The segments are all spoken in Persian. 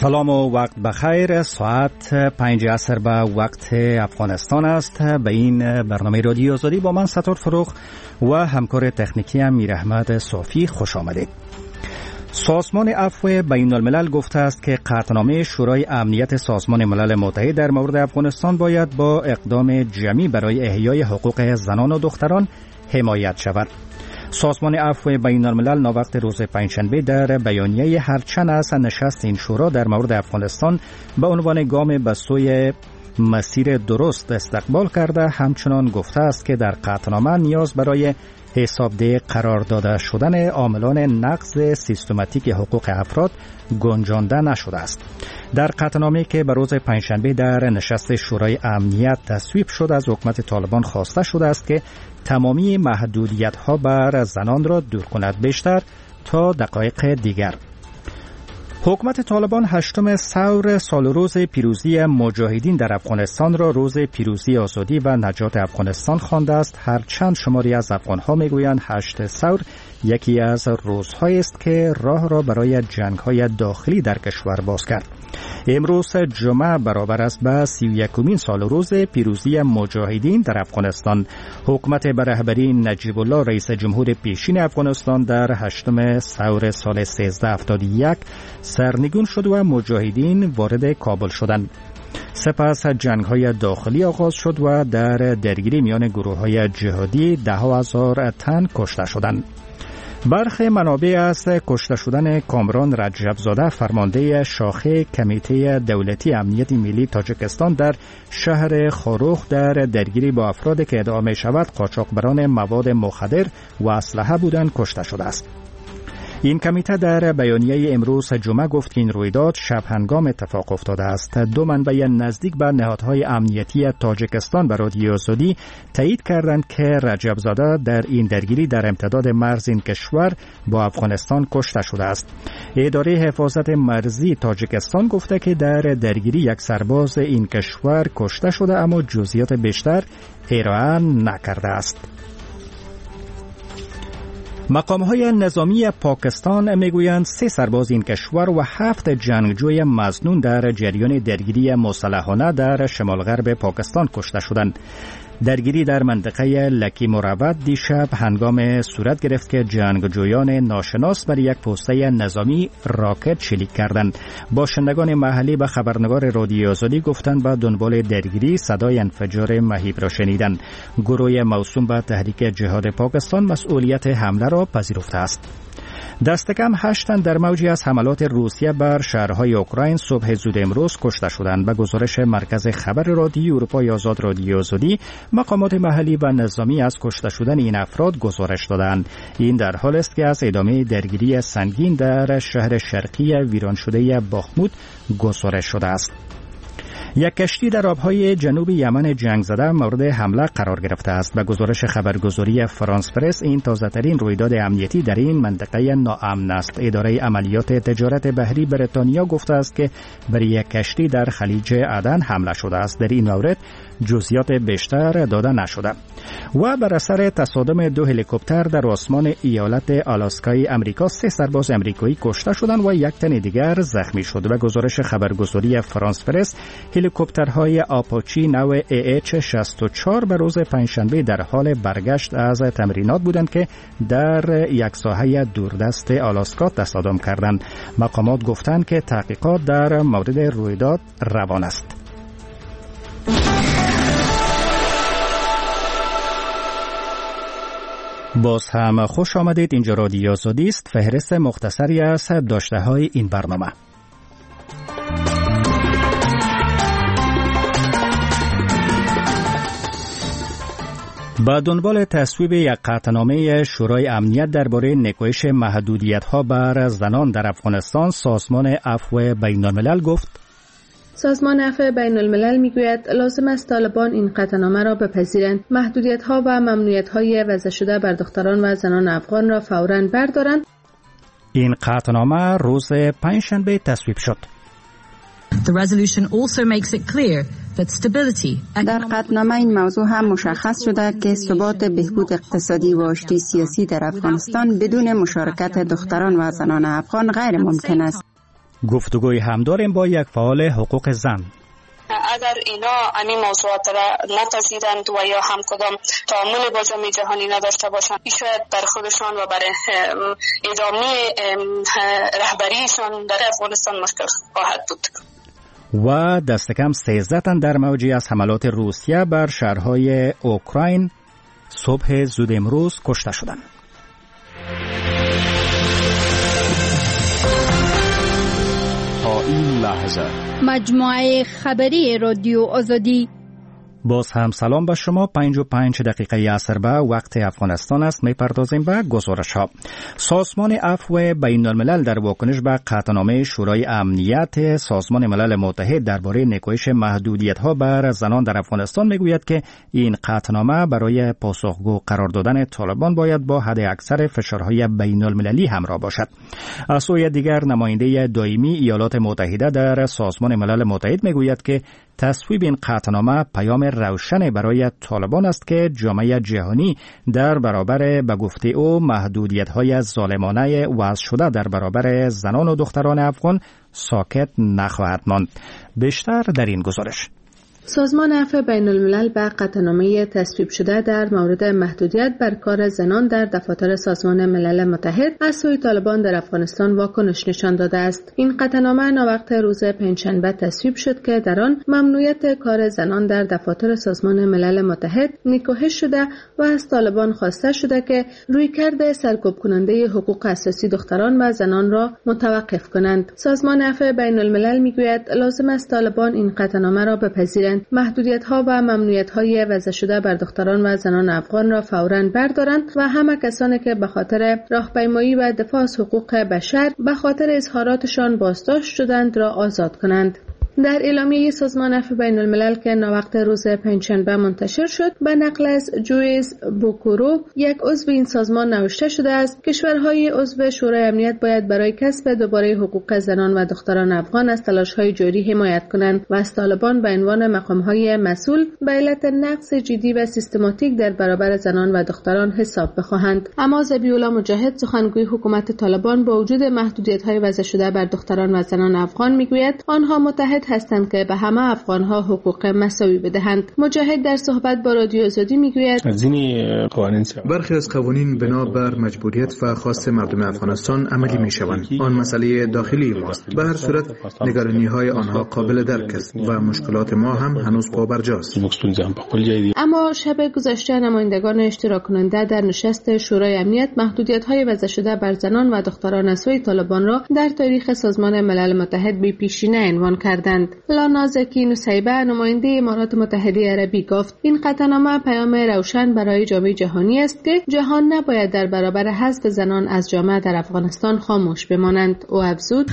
سلام و وقت بخیر. ساعت 5 عصر به وقت افغانستان است. به این برنامه رادیو آزادی با من ستار فروغ و همکار تکنیکی امیر احمد صافی خوش آمدید. سازمان عفو بین الملل گفته است که قطعنامه شورای امنیت سازمان ملل متحد در مورد افغانستان باید با اقدام جمعی برای احیای حقوق زنان و دختران حمایت شود. سازمان عفو بین الملل ناوقت روز پنجشنبه در بیانیه هرچند از نشست این شورا در مورد افغانستان به عنوان گام به سوی مسیر درست استقبال کرده، همچنان گفته است که در قطعنامه نیاز برای حسابدهی قرار داده شدن عاملان نقض سیستماتیک حقوق افراد گنجانده نشده است. در قطعنامه‌ای که به روز پنجشنبه در نشست شورای امنیت تصویب شد، از حکومت طالبان خواسته شده است که تمامی محدودیت‌ها بر زنان را دور کند. بیشتر تا دقایق دیگر حکومت طالبان 8 ثور سال روز پیروزی مجاهدین در افغانستان را روز پیروزی آزادی و نجات افغانستان خوانده است. هرچند شماری از افغان‌ها میگویند 8 ثور یکی از روزهایی است که راه را برای جنگ‌های داخلی در کشور باز کرد. امروز جمعه برابر است به 31مین سال روز پیروزی مجاهدین در افغانستان. حکومت به رهبری نجیب الله رئیس جمهور پیشین افغانستان در 8 ثور سال 1371 سرنگون شد و مجاهدین وارد کابل شدند. سپس جنگ‌های داخلی آغاز شد و در درگیری میان گروه‌های جهادی 10,000 تن کشته شدند. برخی منابع از کشته شدن کامران رجبزاده، فرمانده شاخه کمیته دولتی امنیت ملی تاجیکستان در شهر خاروخ، در درگیری با افرادی که ادعا می شود قاچاقبران مواد مخدر و اسلحه بودند کشته شده است. این کمیته در بیانیه امروز جمعه گفت که این رویداد شب هنگام اتفاق افتاده است. 2 منبع نزدیک به نهادهای امنیتی تاجیکستان به رادیو آزادی تایید کردند که رجبزاده در این درگیری در امتداد مرز این کشور با افغانستان کشته شده است. اداره حفاظت مرزی تاجیکستان گفته که در درگیری یک سرباز این کشور کشته شده، اما جزئیات بیشتر ارائه نکرده است. مقام‌های نظامی پاکستان میگویند 3 سرباز این کشور و 7 جنگجوی مظنون در جریان درگیری مسلحانه در شمال غرب پاکستان کشته شدند. درگیری در منطقه لکی مروت دیشب هنگام صورت گرفت که جنگجویان ناشناس بر یک پوسته نظامی راکت شلیک کردند. باشندگان محلی به خبرنگار رادیو آزادی گفتند به دنبال درگیری صدای انفجار مهیب را شنیدند. گروه موسوم به تحریک جهاد پاکستان مسئولیت حمله را پذیرفته است. دست کم 8 تن در موجی از حملات روسیه بر شهرهای اوکراین صبح زود امروز کشته شدند. به گزارش مرکز خبر رادیو اروپای آزاد رادیو آزادی، مقامات محلی و نظامی از کشته شدن این افراد گزارش دادند. این در حال است که از ادامه درگیری سنگین در شهر شرقی ویران شده باخمود گزارش شده است. یک کشتی در آبهای جنوب یمن جنگ زده مورد حمله قرار گرفته است. به گزارش خبرگزاری فرانس پرس، این تازه‌ترین رویداد امنیتی در این منطقه ناامن است. اداره عملیات تجارت بحری بریتانیا گفته است که بر یک کشتی در خلیج عدن حمله شده است. در این مورد جزئیات بیشتر داده نشده. و بر اثر تصادم 2 هلیکوپتر در آسمان ایالت آلاسکای امریکا 3 سرباز امریکایی کشته شدند و 1 تن دیگر زخمی شد. به گزارش خبرگزاری فرانس پرس، هلیکوپترهای آپاچی نو AH-64 به روز پنجشنبه در حال برگشت از تمرینات بودند که در یک ساحه دوردست آلاسکا تصادم کردند. مقامات گفتند که تحقیقات در مورد رویداد روان است. باز هم خوش آمدید. اینجا رادیو آزادی است. فهرست مختصری از داشته‌های این برنامه. با دنبال تصویب یک قطعنامه شورای امنیت درباره نکوهش محدودیت‌ها بر زنان در افغانستان، سازمان عفو بین الملل گفت: سازمان عفو بین الملل میگوید لازم است طالبان این قطعنامه را بپذیرند، محدودیت‌ها و ممنوعیت‌های وضع شده بر دختران و زنان افغان را فوراً بردارند. این قطعنامه روز پنجشنبه تصویب شد. The resolution also makes it clear that stability. در قطعنامه این موضوع هم مشخص شده که ثبات، بهبود اقتصادی و آشتی سیاسی در افغانستان بدون مشارکت دختران و زنان افغان غیر ممکن است. گفتگوی هم داریم با یک فعال حقوق زن. اگر اینا همین موضوعات را نپذیرند و یا هم کدام تعامل با جامعه جهانی نداشته باشند، شاید بر خودشان و برای ادامه رهبریشان در افغانستان مشکل خواهد بود. و دست کم 13 تن در موجی از حملات روسیه بر شهرهای اوکراین صبح زود امروز کشته شدند. تا این لحظه مجموعه خبری رادیو آزادی. باز هم سلام به شما. 55 دقیقه عصر به وقت افغانستان است. میپردازیم به گزارش ها. سازمان عفو بین الملل در واکنش به قطعنامه شورای امنیت سازمان ملل متحد درباره نکوهش محدودیت ها بر زنان در افغانستان میگوید که این قطعنامه برای پاسخگو قرار دادن طالبان باید با حد اکثر فشارهای بین المللی همراه باشد. از سوی دیگر نماینده دائمی ایالات متحده در سازمان ملل متحد میگوید که تصویب این قطعنامه پیام روشن برای طالبان است که جامعه جهانی در برابر به گفته او محدودیت‌های ظالمانه وضع شده در برابر زنان و دختران افغان ساکت نخواهد ماند. بیشتر در این گزارش. سازمان عفو بین الملل به قطعنامه تصویب شده در مورد محدودیت بر کار زنان در دفاتر سازمان ملل متحد از سوی طالبان در افغانستان واکنش نشان داده است. این قطعنامه ناوقت روز پنجشنبه تصویب شد که در آن ممنوعیت کار زنان در دفاتر سازمان ملل متحد نکوهش شده و از طالبان خواسته شده که رویکرد سرکوب کننده حقوق اساسی دختران و زنان را متوقف کنند. سازمان عفو بین الملل میگوید لازم است طالبان این قطعنامه را بپذیرند، محدودیت‌ها و ممنوعیت‌های وضع شده بر دختران و زنان افغان را فوراً بردارند و همه کسانی که به خاطر راهپیمایی و دفاع از حقوق بشر به خاطر اظهاراتشان بازداشت شدند را آزاد کنند. در اعلامیه سازمان عفو بین الملل که ناوقت روز پنجشنبه منتشر شد به نقل از جویس بوکورو یک عضو این سازمان نوشته شده است کشورهای عضو شورای امنیت باید برای کسب دوباره حقوق زنان و دختران افغان از تلاش‌های جاری حمایت کنند و از طالبان به عنوان مقام‌های مسئول به علت نقض جدی و سیستماتیک در برابر زنان و دختران حساب بخواهند. اما ذبیح‌الله مجاهد سخنگوی حکومت طالبان با وجود محدودیت‌های وضع شده بر دختران و زنان افغان میگوید آنها متحد هستند که به همه افغان‌ها حقوق مساوی بدهند. مجاهد در صحبت با رادیو آزادی میگوید برخی از قوانین بنا بر مجبوریت و خواست مردم افغانستان عملی میشوند. آن مسئله داخلی ماست. به هر صورت نگرانی‌های آنها قابل درک است و مشکلات ما هم هنوز پابرجاست. اما شب گذشته نمایندگان اشتراک کننده در نشست شورای امنیت محدودیت‌های وضع شده بر زنان و دختران از سوی طالبان را در تاریخ سازمان ملل متحد به پیشینه عنوان کردند. لانا زکی نصیبه نماینده امارات متحده عربی گفت این قطعنامه پیام روشن برای جامعه جهانی است که جهان نباید در برابر حذف زنان از جامعه در افغانستان خاموش بمانند. او افزود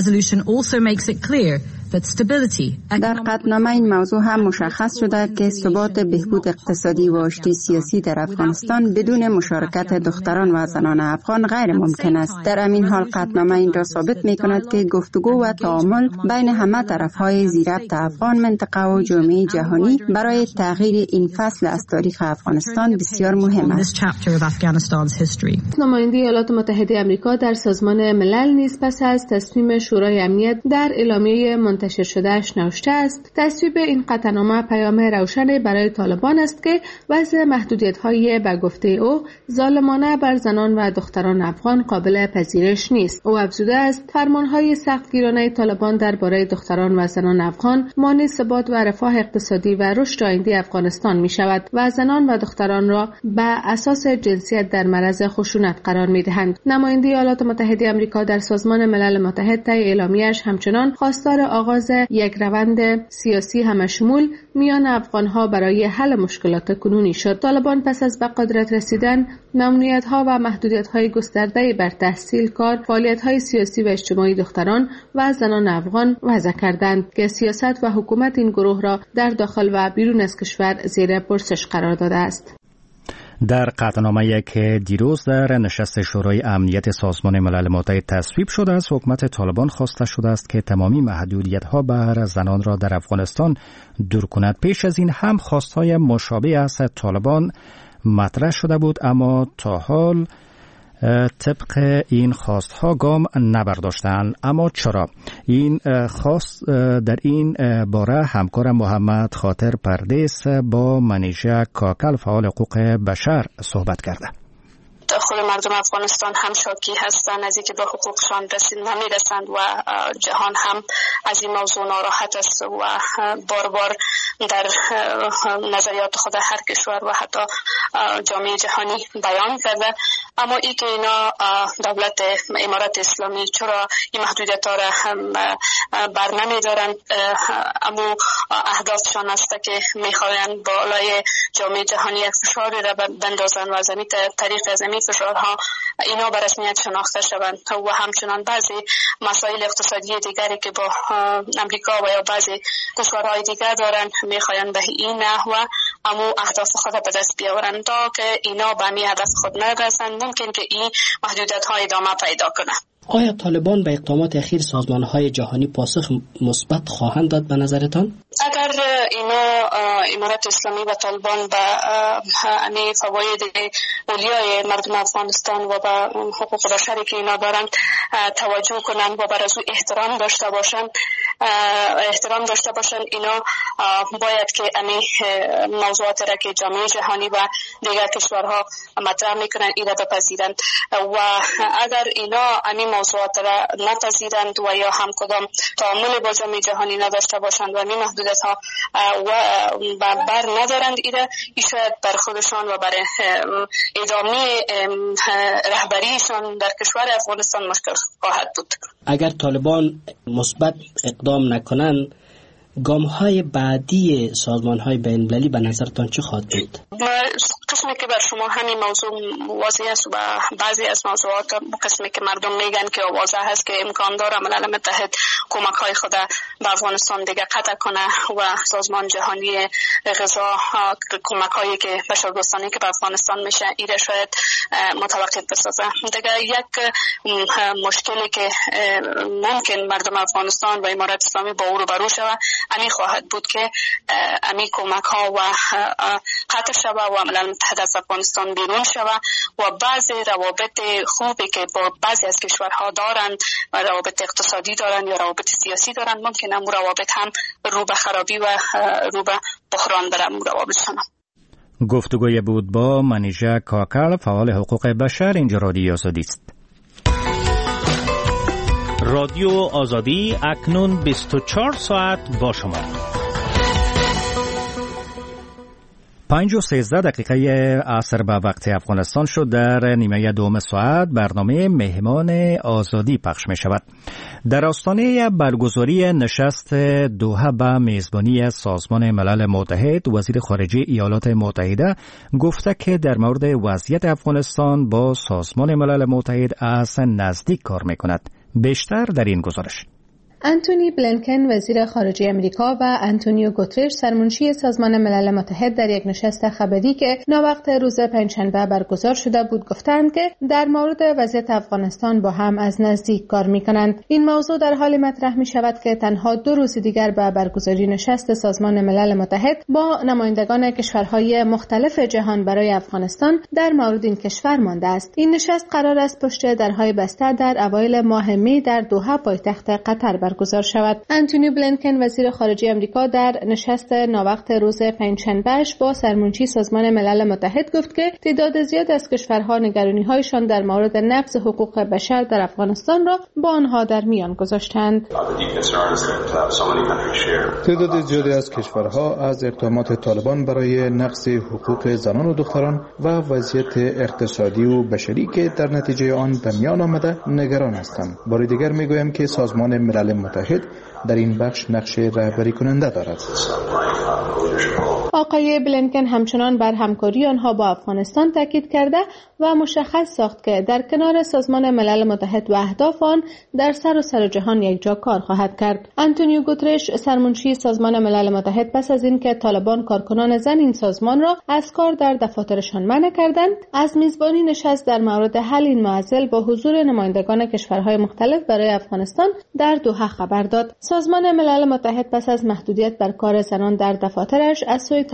در قطعنامه این موضوع هم مشخص شده که ثبات بهبود اقتصادی و رشد سیاسی در افغانستان بدون مشارکت دختران و زنان افغان غیر ممکن است. در همین حال قطعنامه این را ثابت می کند که گفتگو و تعامل بین همه طرفهای زیربط افغان منطقه و جامعه جهانی برای تغییر این فصل از تاریخ افغانستان بسیار مهم است. نماینده ایالات متحده آمریکا در سازمان ملل نیز پس از تصمیم شورای امنیت در اعلامیه منتشر شدهش نوشته است تصویب این قطعنامه پیام روشنی برای طالبان است که وضع محدودیت‌های به گفته او ظالمانه بر زنان و دختران افغان قابل پذیرش نیست. او افزوده است فرمان‌های سختگیرانه طالبان درباره دختران و زنان افغان مانع ثبات و رفاه اقتصادی و رشد آینده افغانستان می‌شود و زنان و دختران را به اساس جنسیت در معرض خشونت قرار می‌دهند. نماینده ایالات متحده آمریکا در سازمان ملل متحد طی اعلامیه‌اش همچنان خواستار آغاز یک روند سیاسی همشمول میان افغان‌ها برای حل مشکلات کنونی شد. طالبان پس از به قدرت رسیدن ممنوعیت‌ها و محدودیت‌های گسترده بر تحصیل، کار، فعالیت‌های سیاسی و اجتماعی دختران و زنان افغان وضع کردند که سیاست و حکومت این گروه را در داخل و بیرون از کشور زیر پرسش قرار داده است. در قطعنامه‌ای که دیروز در نشست شورای امنیت سازمان ملل متحد تصویب شده است، حکومت طالبان خواسته شده است که تمامی محدودیت‌ها بر زنان را در افغانستان دور کند. پیش از این هم خواست‌های مشابه از طالبان مطرح شده بود، اما تا حال طبق این خواستها گام نبرداشتند. اما چرا؟ این خواست در این باره همکار محمد خاطر پردیس با منیژه کاکل فعال حقوق بشر صحبت کرده. خود مردم افغانستان هم شاکی هستند از اینکه به حقوقشان نمیرسند و جهان هم از این موضوع ناراحت است و بار بار در نظریات خود هر کشور و حتی جامعه جهانی بیان کرده. اما ای که اینا دولت امارت اسلامی چرا این محدودیت ها را بر نمیدارند، اما اهدافشان است که میخواهند بالای جامعه جهانی یک فشاری را بندازند و از این طریق از این فشارها اینا به رسمیت شناخته شوند و همچنان بعضی مسائل اقتصادی دیگری که با امریکا و یا بعضی کشورهای دیگر دارند میخواهند به این نحو اما اهداف خود به دست بیاورند. تا که اینا به همین هدف خود نرسند ممکن که این محدودیت ها ادامه پیدا کنه. آیا طالبان به اقدامات اخیر سازمان‌های جهانی پاسخ مثبت خواهند داد به نظرتان؟ اگر اینا امارت اسلامی و طالبان به همین فواید اولیای مردم افغانستان و به حقوق بشری که اینا دارند توجه کنند و بر از او احترام داشته باشند اینا باید که همین موضوعات را که جامعه جهانی و دیگر کشورها مطرح میکنند اینا بپذیرند و اگر اینا همین موضوعات را نپذیرند و یا هم کدام تعامل با جامعه جهانی نداشته باشند و همین محدودیت ها و بر ندارند اینا شاید بر خودشان و بر ادامه رهبریشان در کشور افغانستان مشکل خواهد بود. اگر طالبان مثبت اقدام نکنند گام‌های بعدی سازمان‌های بین‌المللی به نظرتان چه خواهد بود؟ قسمی که بر شما همین موضوع واضح است و بعضی از موضوعات قسمی که مردم میگن که واضح هست که امکان داره ملل متحد کمک‌های خود به افغانستان دیگه قطع کنه و سازمان جهانی غذا کمک‌هایی که بشردوستانه که به افغانستان میشه ایره شاید متوقف بسازه. دیگه یک مشکلی که ممکن مردم افغانستان و امارت اسلامی با او روبرو شود امی خواهد بود که امی کمک ها و قطع شوه و ملل متحد از افغانستان بیرون شوه و بعضی روابط خوبی که با بعضی از کشورها دارند و روابط اقتصادی دارند یا روابط سیاسی دارند ممکن هم روابط هم رو به خرابی و رو به بحران برم روابطشان. گفتگوی بود با منیژه کاکل فعال حقوق بشر. اینجا رادیو آزادی است. رادیو آزادی اکنون 24 ساعت با شما. 5:13 عصر به وقت افغانستان شد. در نیمه دوم ساعت برنامه مهمان آزادی پخش می شود. در آستانه برگزاری نشست دوحه به میزبانی سازمان ملل متحد، وزیر خارجه ایالات متحده گفته که در مورد وضعیت افغانستان با سازمان ملل متحد از نزدیک کار می کند. بیشتر در این گزارش. آنتونی بلینکن وزیر خارجه امریکا و آنتونیو گوترش سرمنشی سازمان ملل متحد در یک نشست خبری که ناوقت روز پنجشنبه برگزار شده بود گفتند که در مورد وضعیت افغانستان با هم از نزدیک کار می‌کنند. این موضوع در حال مطرح می‌شود که تنها 2 روز دیگر به برگزاری نشست سازمان ملل متحد با نمایندگان کشورهای مختلف جهان برای افغانستان در مورد این کشور مانده است. این نشست قرار است پشت درهای بسته در اوایل ماه می در دوحه پایتخت قطر برگزار شود. آنتونی بلینکن وزیر خارجه آمریکا در نشست ناوقت روز پنجشنبهش با سرمنشی سازمان ملل متحد گفت که تعداد زیاد از کشورها نگرانی‌هایشان در مورد نقض حقوق بشر در افغانستان را با آنها در میان گذاشتند. تعداد زیادی از کشورها از اقدامات طالبان برای نقض حقوق زنان و دختران و وضعیت اقتصادی و بشری که در نتیجه آن به میان آمده نگران هستند. بار دیگر میگویم که سازمان ملل متحد در این بخش نقش رهبری کننده دارد. آقای بلینکن همچنان بر همکاری آنها با افغانستان تاکید کرده و مشخص ساخت که در کنار سازمان ملل متحد و اهداف آن در سراسر جهان یک جا کار خواهد کرد. آنتونیو گوترش سرمنشی سازمان ملل متحد پس از اینکه طالبان کارکنان زن این سازمان را از کار در دفاترشان منع کردند، از میزبانی نشست در مورد حل این معضل با حضور نمایندگان کشورهای مختلف برای افغانستان در دوحه خبر داد. سازمان ملل متحد پس از محدودیت بر کار زنان در دفاترش از سوی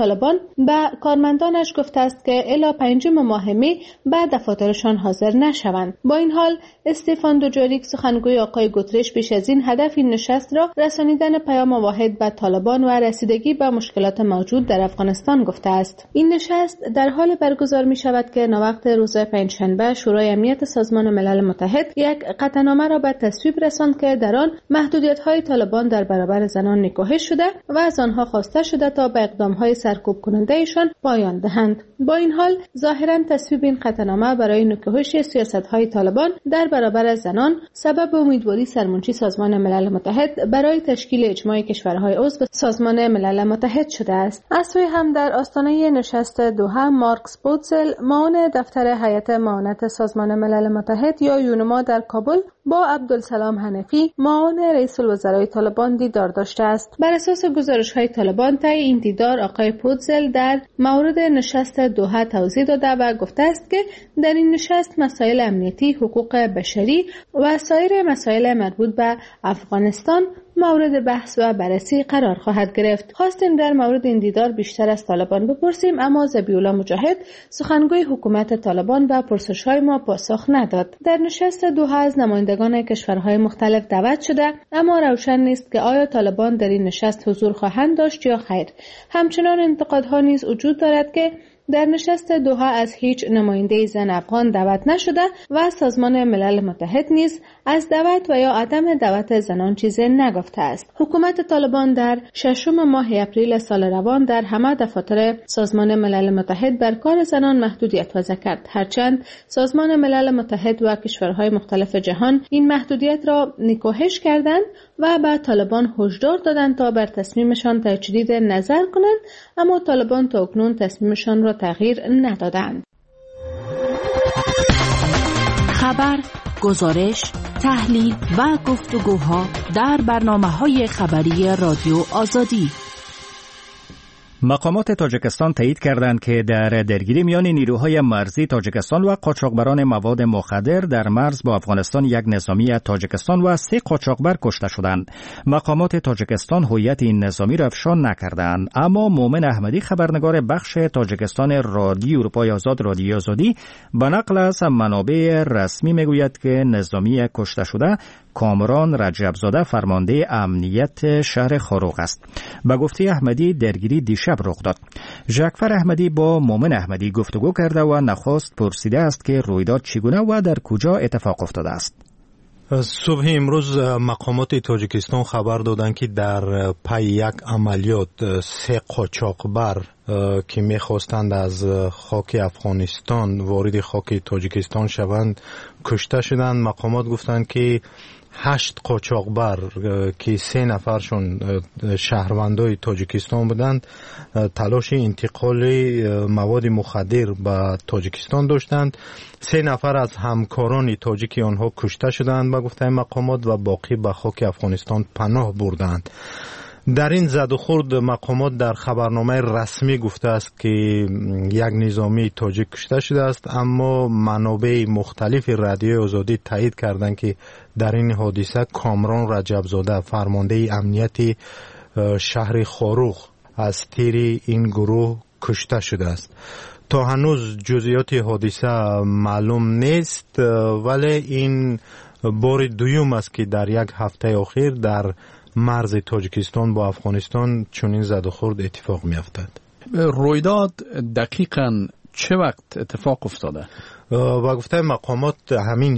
طالبان به کارمندانش گفته است که الی 5 ماه می به دفاترشان حاضر نشوند. با این حال استفان دوجاریک سخنگوی آقای گوترش پیش از این هدف این نشست را رسانیدن پیام واحد به طالبان و رسیدگی به مشکلات موجود در افغانستان گفته است. این نشست در حال برگزار می شود که ناوقت روز پنجشنبه شورای امنیت سازمان ملل متحد یک قطعنامه را به تصویب رساند که در آن محدودیت‌های طالبان در برابر زنان نکوهش شده و از آنها خواسته شده تا به اقدام‌های سرکوب کننده‌شان پایان دهند. با این حال ظاهراً تصویب این قطعنامه برای نکوهش سیاست‌های طالبان در برابر زنان سبب امیدواری سرمنشی سازمان ملل متحد برای تشکیل اجماع کشورهای عضو سازمان ملل متحد شده است. از سوی هم در آستانه نشست دوحه مارکس بوتزل معاون دفتر هیئت معاونت سازمان ملل متحد یا یونما در کابل با عبدالسلام حنفی معاون رئیس الوزرای طالبان دیدار داشته است. بر اساس گزارش‌های طالبان طی این دیدار آقای پوتزل در مورد نشست دوحه توضیح داده و گفته است که در این نشست مسائل امنیتی، حقوق بشری و سایر مسائل مربوط به افغانستان مورد بحث و بررسی قرار خواهد گرفت. خواستیم در مورد این دیدار بیشتر از طالبان بپرسیم، اما ذبیح‌الله مجاهد سخنگوی حکومت طالبان به پرسش‌های ما پاسخ نداد. در نشست دوحه از نمایندگان کشورهای مختلف دعوت شده، اما روشن نیست که آیا طالبان در این نشست حضور خواهند داشت یا خیر. همچنان انتقادها نیز وجود دارد که در نشست دوحه از هیچ نماینده زن افغان دعوت نشده و سازمان ملل متحد نیز از دعوت و یا عدم دعوت زنان چیزی نگفته است. حکومت طالبان در 6 ماه اپریل سال روان در همه دفاتر سازمان ملل متحد بر کار زنان محدودیت وضع کرد، هرچند سازمان ملل متحد و کشورهای مختلف جهان این محدودیت را نکوهش کردند و به طالبان هشدار دادند تا بر تصمیمشان تجدید نظر کنند، اما طالبان تا اکنون تصمیمشان را تغییر ندادند. خبر، گزارش، تحلیل و گفتگوها در برنامه‌های خبری رادیو آزادی. مقامات تاجیکستان تایید کردند که در درگیری میان نیروهای مرزی تاجیکستان و قاچاقبران مواد مخدر در مرز با افغانستان یک نظامی تاجیکستان و 3 قاچاقبر کشته شدند. مقامات تاجیکستان هویت این نظامی را افشا نکردند، اما مومن احمدی خبرنگار بخش تاجیکستان رادیو اروپای آزاد رادیو آزادی به نقل از منابع رسمی میگوید که نظامی کشته شده کامران رجبزاده فرمانده امنیت شهر خاروق است. به گفته احمدی درگیری دیشب رخ داد. ژکفر احمدی با مومن احمدی گفتگو کرده و نخست پرسیده است که رویداد چگونه و در کجا اتفاق افتاده است. صبح امروز مقامات تاجیکستان خبر دادند که در پی یک عملیات 3 قاچاقبر که میخواستند از خاک افغانستان وارد خاک تاجیکستان شوند کشته شدند. مقامات گفتند که 8 قاچاقبر که 3 نفرشون شهروندای تاجیکستان بودند تلاش انتقال مواد مخدر به تاجیکستان داشتند. 3 نفر از همکاران تاجیکی آنها کشته شدند به گفته مقامات و باقی به خاک افغانستان پناه بردند. در این زد و خورد مقامات در خبرنامه رسمی گفته است که یک نظامی تاجیک کشته شده است، اما منابع مختلف رادیو آزادی تایید کردند که در این حادثه کامران رجبزاده فرمانده امنیت شهر خاروق از تیر این گروه کشته شده است. تا هنوز جزئیات حادثه معلوم نیست، ولی این بار دوم است که در یک هفته اخیر در مرز تاجیکستان با افغانستان چنین زد و خورد اتفاق می افتد. رویداد دقیقاً چه وقت اتفاق افتاده؟ با گفته مقامات همین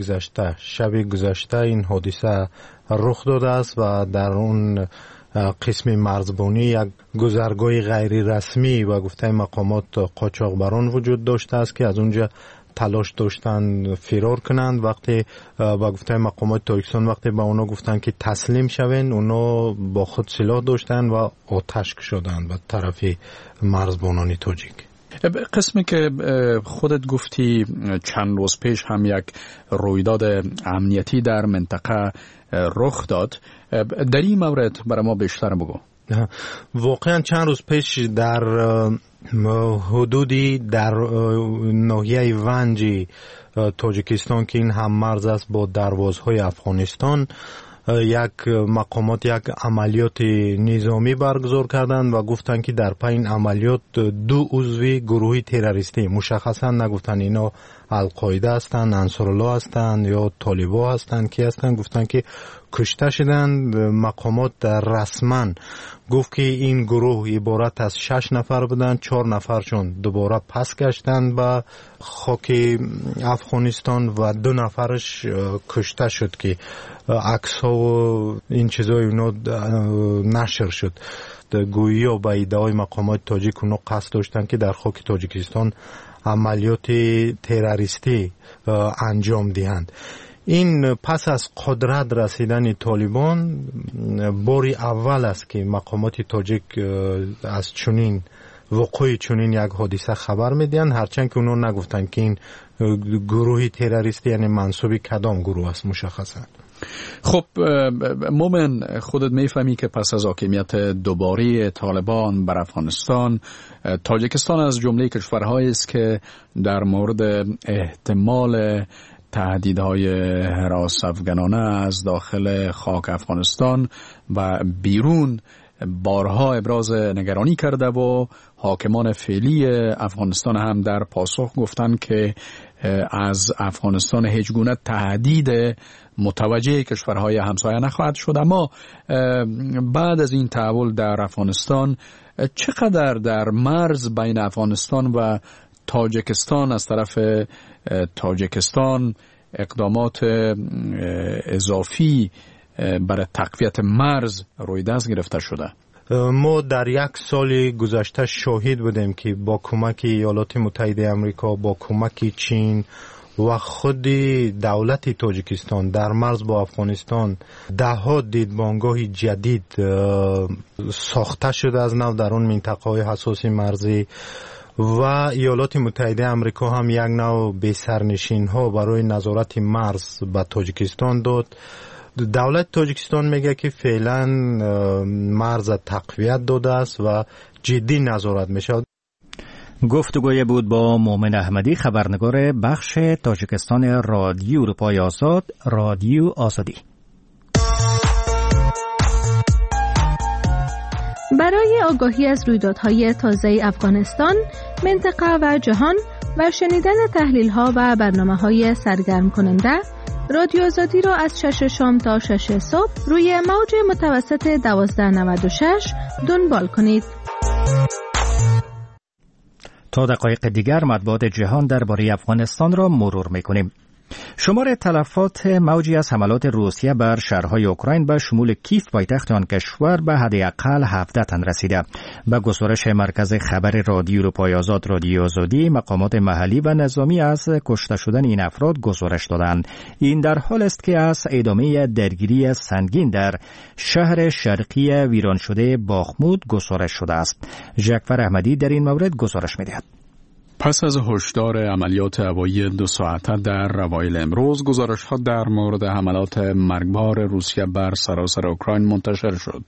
شب گذشته این حادثه رخ داده است و در اون قسم مرزبانی یک گذرگاه غیر رسمی و گفته مقامات قاچاقبران وجود داشته است که از اونجا تلاش داشتن فرار کنند. وقتی با گفته مقامات تاجیکستان وقتی با اونا گفتن که تسلیم شوین، اونا با خود سلاح داشتن و آتش کشیدند به طرف مرزبانان تاجیک. قسمی که خودت گفتی چند روز پیش هم یک رویداد امنیتی در منطقه رخ داد، در این مورد برای ما بیشتر بگو. واقعا چند روز پیش در حدودی در ناحیه ونج تاجیکستان که این هم مرز است با دروازهای افغانستان، یک مقامات یک عملیات نظامی برگزار کردند و گفتند که در پین عملیات 2 عضو گروه تروریستی، مشخصا نگفتن اینا القاعده هستند، انصارالله هستند یا طالبان هستند که هستند، گفتند که کشته شدند. مقامات رسما گفت که این گروه عبارت از 6 نفر بودند، 4 نفرشون دوباره پس گشتند به خاک افغانستان و 2 نفرش کشته شد که عکس ها و این چیزای اونا نشر شد. گویی و به ادعای مقامات تاجیک اونا قصد داشتن که در خاک تاجیکستان عملیات تروریستی انجام دهند. این پس از قدرت رسیدن طالبان باری اول است که مقامات تاجیک از چنین وقوع چنین یک حادثه خبر میدن، هرچند که اونها نگفتن که این گروه تروریستی یعنی منسوب کدام گروه است مشخصا. خب مومن، خودت میفهمی که پس از حاکمیت دوباره طالبان بر افغانستان، تاجیکستان از جمله کشورهایی است که در مورد احتمال تهدیدهای هراس افغانانه از داخل خاک افغانستان و بیرون بارها ابراز نگرانی کرده و حاکمان فعلی افغانستان هم در پاسخ گفتند که از افغانستان هیچ گونه تهدید متوجه کشورهای همسایه نخواهد شد. اما بعد از این تحول در افغانستان چقدر در مرز بین افغانستان و تاجیکستان از طرف تاجیکستان اقدامات اضافی برای تقویت مرز روی دست گرفته شده؟ ما در 1 سال گذشته شاهد بودیم که با کمک ایالات متحده آمریکا، با کمک چین و خود دولت تاجیکستان در مرز با افغانستان 10 دیدبانگاه جدید ساخته شده از نو در اون منطقه‌های حساس مرزی و ایالات متحده آمریکا هم یک نوع بسرنشین ها برای نظارت مرز به تاجیکستان داد. دولت تاجیکستان میگه که فعلا مرز تقویت داده است و جدی نظارت میشه. گفتگوی بود با مومن احمدی، خبرنگار بخش تاجیکستان رادیو اروپای آزاد، رادیو آزادی. برای آگاهی از رویدادهای تازه افغانستان، منطقه و جهان و شنیدن تحلیل‌ها و برنامه‌های سرگرم کننده، رادیو آزادی را از 6 شام تا 6 صبح روی موج متوسط 1296 دنبال کنید. تا دقایق دیگر مطبوعات جهان درباره افغانستان را مرور می‌کنیم. شمار تلفات موجی از حملات روسیه بر شهرهای اوکراین به شمول کیف پایتخت آن کشور به حداقل 17 تن رسیده. به گزارش مرکز خبر رادیو اروپای آزاد، رادیو آزادی، مقامات محلی و نظامی از کشته شدن این افراد گزارش دادند. این در حال است که از ادامه درگیری سنگین در شهر شرقی ویران شده باخمود گزارش شده است. جعفر احمدی در این مورد گزارش می‌دهد. پس از هشدار عملیات هوایی 2 ساعته در اوایل امروز، گزارش‌ها در مورد حملات مرگبار روسیه بر سراسر اوکراین منتشر شد.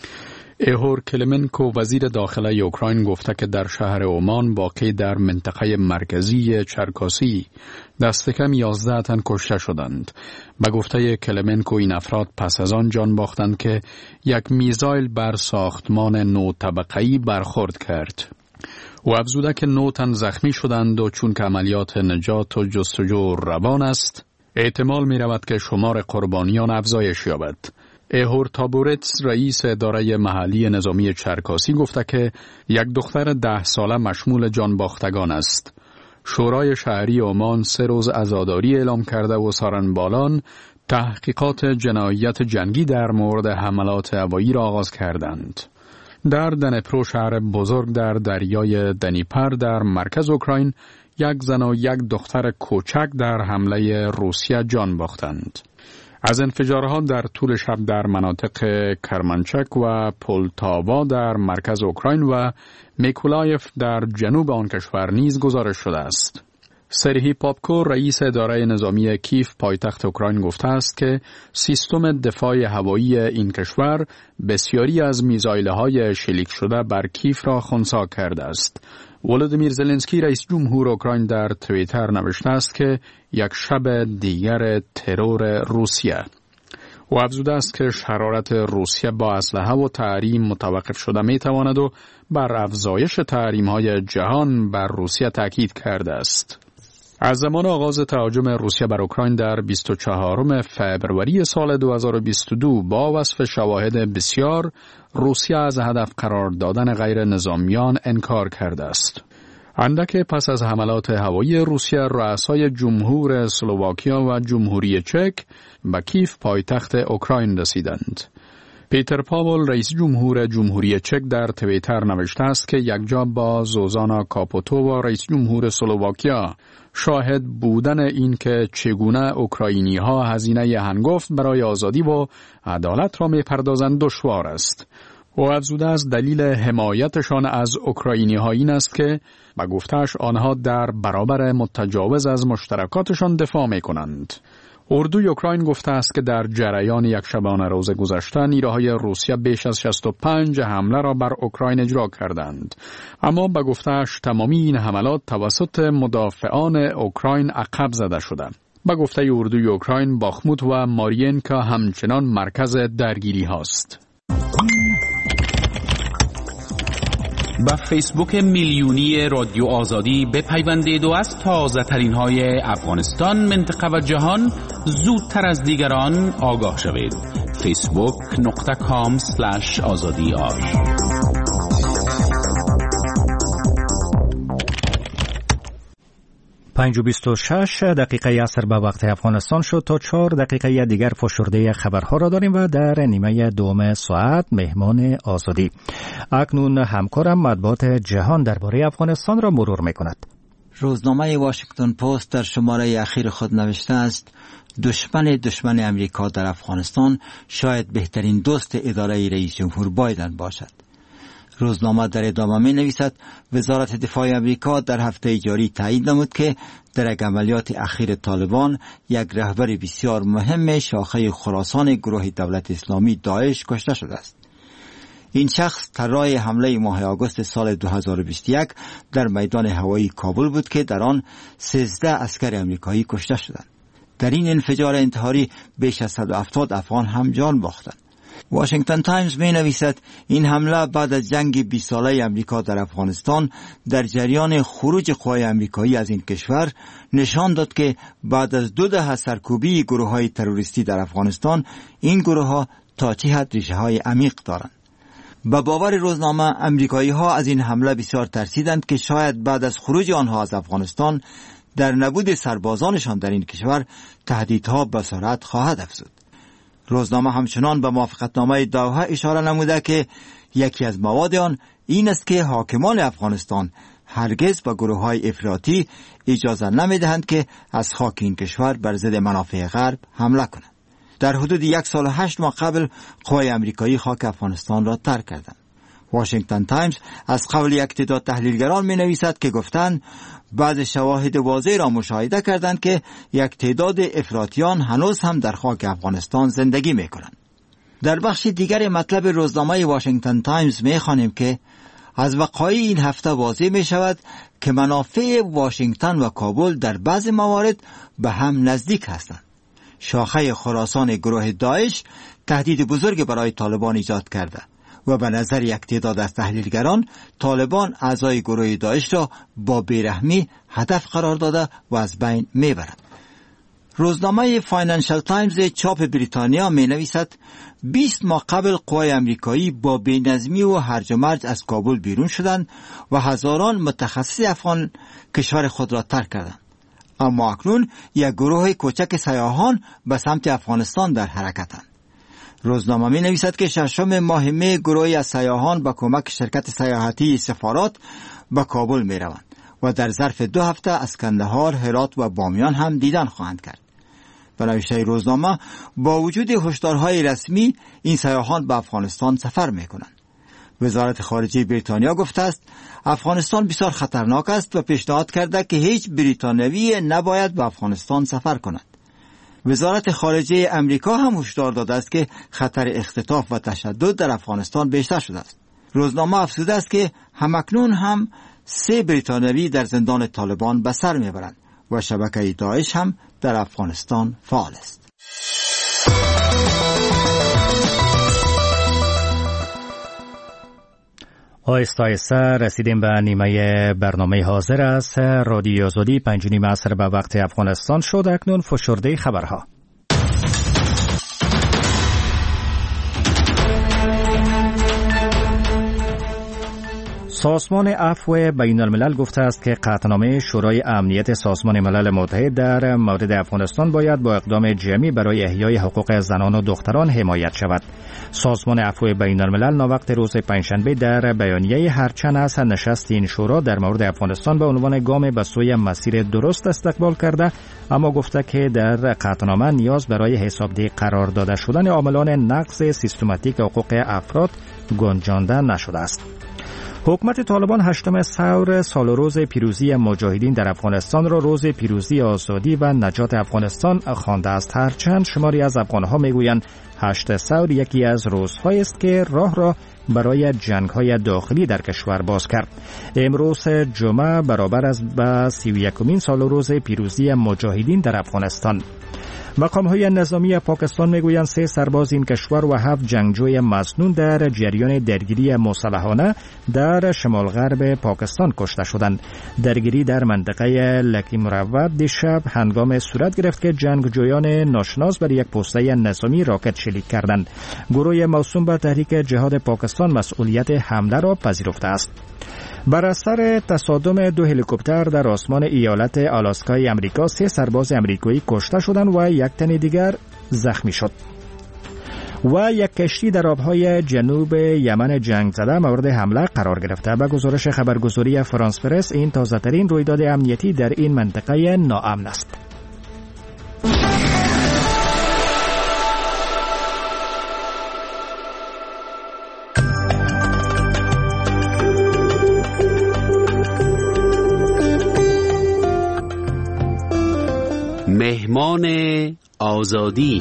ایهور کلمنکو، وزیر داخله اوکراین، گفته که در شهر اومان واقع در منطقه مرکزی چرکاسی دست کم 11 تن کشته شدند. به گفته کلمنکو این افراد پس از آن جان باختند که یک میزایل بر ساختمان 9 طبقه‌ای برخورد کرد. او افزوده که 9 تن زخمی شدند و چون که عملیات نجات و جستجو روان است، احتمال می رود که شمار قربانیان افزایش یابد. ایهور تابورتس، رئیس اداره محلی نظامی چرکاسی، گفته که یک دختر 10 ساله مشمول جانباختگان است. شورای شهری عمان 3 روز عزاداری اعلام کرده و سارنبالان تحقیقات جنایت جنگی در مورد حملات هوایی را آغاز کردند. در دنپرو، شهر بزرگ در دریای دنیپر در مرکز اوکراین، 1 زن و 1 دختر کوچک در حمله روسیه جان باختند. از انفجارها در طول شب در مناطق کرمانچک و پولتاوا در مرکز اوکراین و میکولایف در جنوب آن کشور نیز گزارش شده است. سرهی پاپکو، رئیس اداره نظامی کیف پایتخت اوکراین، گفته است که سیستم دفاع هوایی این کشور بسیاری از میزایل‌های شلیک شده بر کیف را خنثی کرده است. ولودیمیر زلنسکی، رئیس جمهور اوکراین، در توییتر نوشته است که یک شب دیگر ترور روسیه. او افزوده است که شرارت روسیه با اسلحه و تحریم متوقف شده می تواند و بر افزایش تحریم‌های جهان بر روسیه تاکید کرده است. از زمان آغاز تهاجم روسیه بر اوکراین در 24 فوریه سال 2022 با وصف شواهد بسیار، روسیه از هدف قرار دادن غیر نظامیان انکار کرده است. اندک پس از حملات هوایی روسیه، رؤسای جمهور اسلواکیا و جمهوری چک به کیف پایتخت اوکراین رسیدند. پیتر پاول رئیس جمهور جمهوری چک در توییتر نوشته است که یکجا با زوزانا کاپوتو و رئیس جمهور اسلواکیا شاهد بودن این که چگونه اوکراینی ها هزینه هنگفت برای آزادی و عدالت را می‌پردازند دشوار است. او افزوده است دلیل حمایتشان از اوکراینی ها این است که به گفته‌اش آنها در برابر متجاوز از مشترکاتشان دفاع می‌کنند. اردوی اوکراین گفته است که در جریان یک شبانه روز گذشته نیروهای روسیه بیش از 65 حمله را بر اوکراین اجرا کردند، اما به گفته‌اش تمامی این حملات توسط مدافعان اوکراین عقب زده شده. به گفته اردوی اوکراین، باخموت و مارینکا همچنان مرکز درگیری هاست. با فیسبوک میلیونی رادیو آزادی بپیوندید و از تازه ترین های افغانستان، منطقه و جهان زودتر از دیگران آگاه شوید. facebook.com/azadi. 5:26 دقیقه عصر به وقت افغانستان شد. تا 4 دقیقه دیگر فشرده خبرها را داریم و در نیمه دوم ساعت مهمان آزادی. اکنون همکارم مطبوعات جهان درباره افغانستان را مرور می‌کند. روزنامه واشنگتن پست در شماره اخیر خود نوشته است دشمن امریکا در افغانستان شاید بهترین دوست اداره رئیس جمهور بایدن باشد. روزنامه در ادامه می نویسد وزارت دفاع امریکا در هفته جاری تایید نمود که در یک عملیات اخیر طالبان یک رهبر بسیار مهم شاخه خراسان گروه دولت اسلامی داعش کشته شده است. این شخص طراح حمله ماه آگوست سال 2021 در میدان هوایی کابل بود که در آن 13 عسکر امریکایی کشته شدند. در این انفجار انتحاری بیش از 170 افغان هم جان باختند. واشنگتن تایمز می نویسد این حمله بعد از جنگ 20 ساله امریکا در افغانستان در جریان خروج قوای امریکایی از این کشور نشان داد که بعد از 2 دهه سرکوبی گروه های تروریستی در افغانستان، این گروه ها تا چه حد ریشه های عمیق دارند. به باور روزنامه، امریکایی ها از این حمله بسیار ترسیدند که شاید بعد از خروج آنها از افغانستان در نبود سربازانشان در این کشور تهدیدها به سرعت خواهد افزود. روزنامه همچنان به موافقتنامه دوحه اشاره نموده که یکی از مواد آن این است که حاکمان افغانستان هرگز به گروه‌های افراطی اجازه نمی‌دهند که از خاک این کشور بر ضد منافع غرب حمله کنند. در حدود 1 سال و 8 ماه قبل قوای امریکایی خاک افغانستان را ترک کردند. واشنگتن تایمز از قول یک تعداد تحلیلگران می‌نویسد که گفتند بعض شواهد واضح را مشاهده کردند که یک تعداد افراطیان هنوز هم در خاک افغانستان زندگی می‌کنند. در بخش دیگر مطلب روزنامه واشنگتن تایمز می‌خوانیم که از وقایع این هفته واضح می‌شود که منافع واشنگتن و کابل در بعض موارد به هم نزدیک هستند. شاخه خراسان گروه داعش تهدید بزرگ برای طالبان ایجاد کرده و به نظر یک تعداد از تحلیلگران طالبان اعضای گروه داعش را با بیرحمی هدف قرار داده و از بین میبرند. روزنامه فاینانشل تایمز چاپ بریتانیا می نویسد 20 ماه قبل قوای امریکایی با بی‌نظمی و هرج و مرج از کابل بیرون شدند و هزاران متخصص افغان کشور خود را ترک کردند. اما اکنون یک گروه کوچک سیاحان به سمت افغانستان در حرکتند. روزنامه می نویسد که 6 ماه می گروهی از سیاحان با کمک شرکت سیاحتی سفارات به کابل می روند و در ظرف 2 هفته از کندهار، هرات و بامیان هم دیدن خواهند کرد. به نوشته روزنامه با وجود هشدارهای رسمی این سیاحان به افغانستان سفر می کنند. وزارت خارجه بریتانیا گفته است افغانستان بسیار خطرناک است و پیشنهاد کرده که هیچ بریتانیایی نباید به افغانستان سفر کند. وزارت خارجه امریکا هم هشدار داده است که خطر اختطاف و تشدد در افغانستان بیشتر شده است. روزنامه افزوده است که همکنون هم 3 بریتانیایی در زندان طالبان به سر میبرند و شبکه داعش هم در افغانستان فعال است. آهسته آهسته رسیدیم به نیمه برنامه حاضر است. رادیو آزادی 5:30 عصر به وقت افغانستان شد. اکنون فشرده خبرها. سازمان عفو بین الملل گفته است که قطعنامه شورای امنیت سازمان ملل متحد در مورد افغانستان باید با اقدام جمعی برای احیای حقوق زنان و دختران حمایت شود. سازمان عفو بین الملل ناوقت روز پنجشنبه در بیانیه هرچند از نشست این شورا در مورد افغانستان به عنوان گام به سوی مسیر درست استقبال کرده، اما گفته که در قطعنامه نیاز برای حسابدهی قرار داده شدن عاملان نقض سیستماتیک حقوق افراد گنجانده نشده است. حکومت طالبان 8 ثور سال و روز پیروزی مجاهدین در افغانستان را روز پیروزی آزادی و نجات افغانستان خوانده است. هرچند شماری از افغانها میگویند 8 ثور یکی از روزهایی است که راه را برای جنگ‌های داخلی در کشور باز کرد. امروز جمعه برابر است با 31مین سال و روز پیروزی مجاهدین در افغانستان. مقام‌های نظامی پاکستان میگویند 3 سرباز این کشور و 7 جنگجوی مسنون در جریان درگیری مسلحانه در شمال غرب پاکستان کشته شدند. درگیری در منطقه لکی مروت دیشب هنگام صورت گرفت که جنگجویان ناشناس بر یک پوسته نظامی راکت شلیک کردند. گروه موسوم به تحریک جهاد پاکستان مسئولیت حمله را پذیرفته است. بر اثر تصادم 2 هلیکوپتر در آسمان ایالت آلاسکای امریکا 3 سرباز امریکایی کشته شدند و 1 تن دیگر زخمی شد. و یک کشتی در آبهای جنوب یمن جنگ زده مورد حمله قرار گرفته. به گزارش خبرگزاری فرانس پرس این تازه‌ترین رویداد امنیتی در این منطقه ناامن است. مهمان آزادی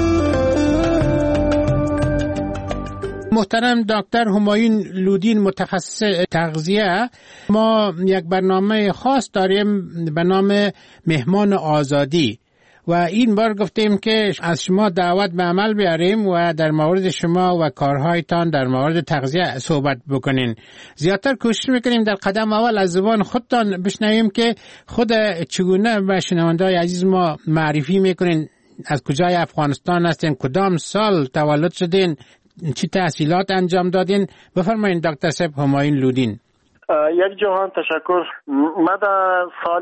محترم دکتر همایون لودین، متخصص تغذیه، ما یک برنامه خاص داریم به نام مهمان آزادی و این بار گفتیم که از شما دعوت به عمل بیاریم و در مورد شما و کارهایتان در مورد تغذیه صحبت بکنین. زیادتر کوشش میکنیم در قدم اول از زبان خودتان بشنویم که خود چگونه به شنونده‌های عزیز ما معرفی میکنین، از کجای افغانستان هستین، کدام سال تولد شدین، چی تحصیلات انجام دادین. بفرمایید دکتر صاحب همایون لودین. یک جهان تشکر. من در سال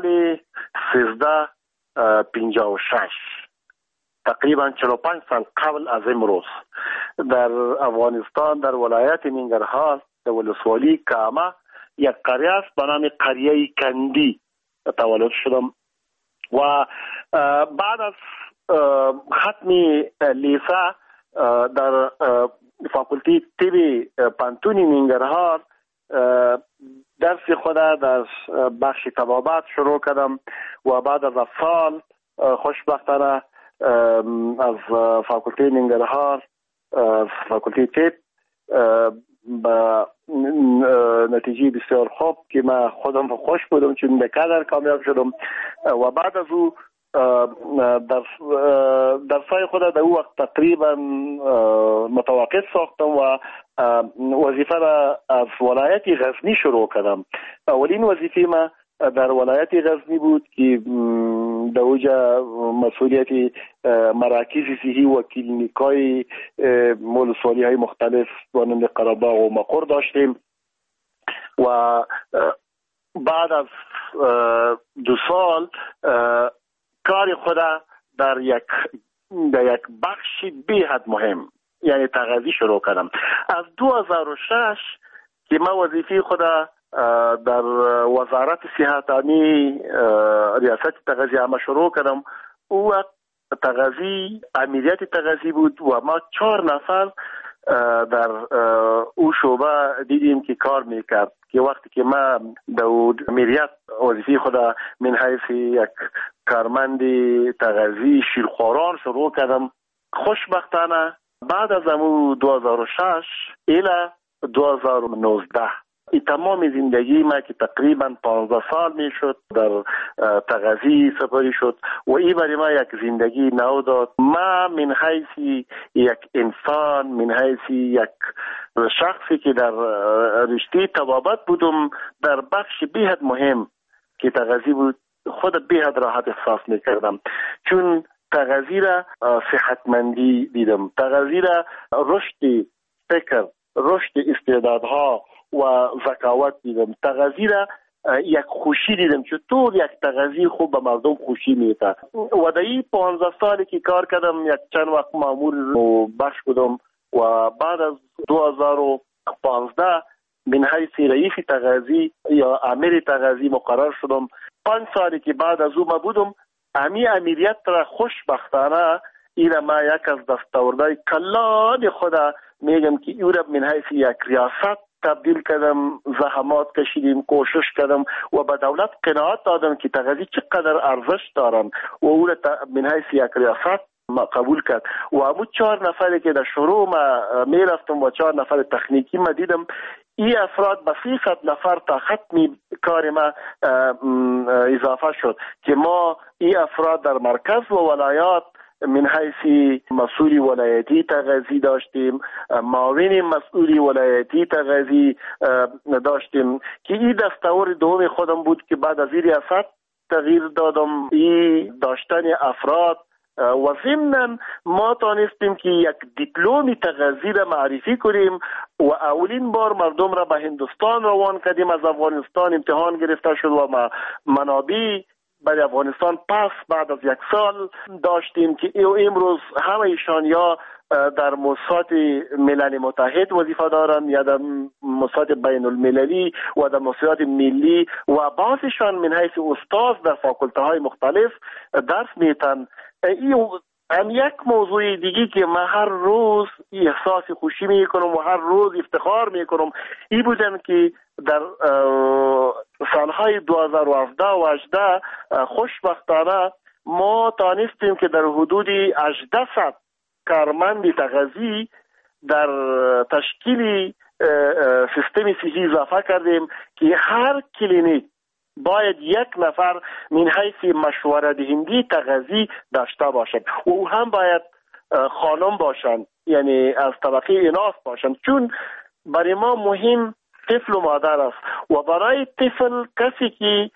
1356 تقریبا 45 سال قبل از امروز در افغانستان در ولایت ننگرهار در ولسوالی کامه یک قریه است به نام قریه کندی تولد شدم و بعد از ختم لیسه در فاکولتی طب پانتون ننگرهار درس خود در بخش طبابت شروع کردم و بعد از سال خوشبختانه از فاکولتی ننگرهار فاکولتی طب با نتیجه بسیار خوب که من خودم خوش بودم چون به قدر کامیاب شدم و بعد از او درسای خود در او وقت تقریبا متوقف ساختم و وظیفه را از ولایت غزنی شروع کردم. اولین وظیفه ما در ولایت غزنی بود که در اوجا مسئولیت مراکز صحی و کلینیکای ولسوالی های مختلف مانند قره‌باغ و مقر داشتیم و بعد از 2 سال کار خود در یک بخش بی‌حد مهم یعنی تغذیه شروع کردم. از 2006 که من وظیفه خود در وزارت صحتانی ریاست تغذیه ما شروع کردم. او وقت تغذیه امنیت تغذیه بود و ما 4 نفر در او شعبه دیدیم که کار میکرد که وقتی که ما در امنیت وظیفه خود من حیث یک کارمند تغذیه شیرخواران شروع کردم. خوشبختانه بعد از امو 2006 الی 2019 این تمام زندگی ما که تقریبا 15 سال می شد در تغذیه سپری شد و این برای ما یک زندگی نو داد. ما من حیث یک انسان، من حیث یک شخصی که در رشته طبابت بودم، در بخش بیحد مهم که تغذیه بود خود بیحد راحت احساس می کردم، چون تغذیه را صحتمندی دیدم، تغذیه را رشد فکر، رشد استعدادها و ذکاوت دیدم، تغذیه را یک خوشی دیدم، چطور یک تغذیه خوب به مردم خوشی میده. و در این 15 سالی که کار کردم یک چند وقت مامور بخش بودم و بعد از 2015 من حیث رئیس تغذیه یا امیر تغذیه مقرر شدم. 5 سالی که بعد از او ما بودم، امیریت را خوشبختانه ایره ما یک از دستاوردهای کلان خدا میگم که او را من حیث یک ریاست تبدیل کردم، زحمات کشیدیم، کوشش کردم و به دولت قناعت دادم که تغذیه چقدر ارزش دارن و او را من حیث یک ریاست ما قبول کرد. و همون 4 نفری که در شروع ما میرفتم و 4 نفر تکنیکی ما دیدم، این افراد به 300 نفر تا ختم کار ما اضافه شد که ما این افراد در مرکز و ولایات من حیث مسئولی ولایتی تغذیه داشتیم، معاون مسئولی ولایتی تغذیه داشتیم که این دستاورد دوم خودم بود که بعد از این ریاست تغییر دادم. این داشتن افراد و ضمناً ما تانستیم که یک دیپلم تغذیه را معرفی کنیم و اولین بار مردم را به هندوستان روان کردیم. از افغانستان امتحان گرفته شد و ما منابع برای افغانستان پس بعد از 1 سال داشتیم که امروز همه ایشان یا در مؤسسات ملل متحد وظیفه دارن یا در مؤسسات بین المللی و در مؤسسات ملی و بعضیشان من حیث استاد در فاکولته های مختلف درس میتن. هم یک موضوع دیگه که من هر روز احساس خوشی میکنم و هر روز افتخار میکنم این بودن که در سالهای 2017 و 2018 خوشبختانه ما تانستیم که در حدود 1800 کارمند تغذیه در تشکیل سیستم صحی اضافه کردیم که هر کلینیک باید 1 نفر من حیث مشوره دهنده تغذیه داشته باشد و او هم باید خانم باشند، یعنی از طبقه اناث باشند، چون برای ما مهم طفل و مادر است و برای طفل کسی که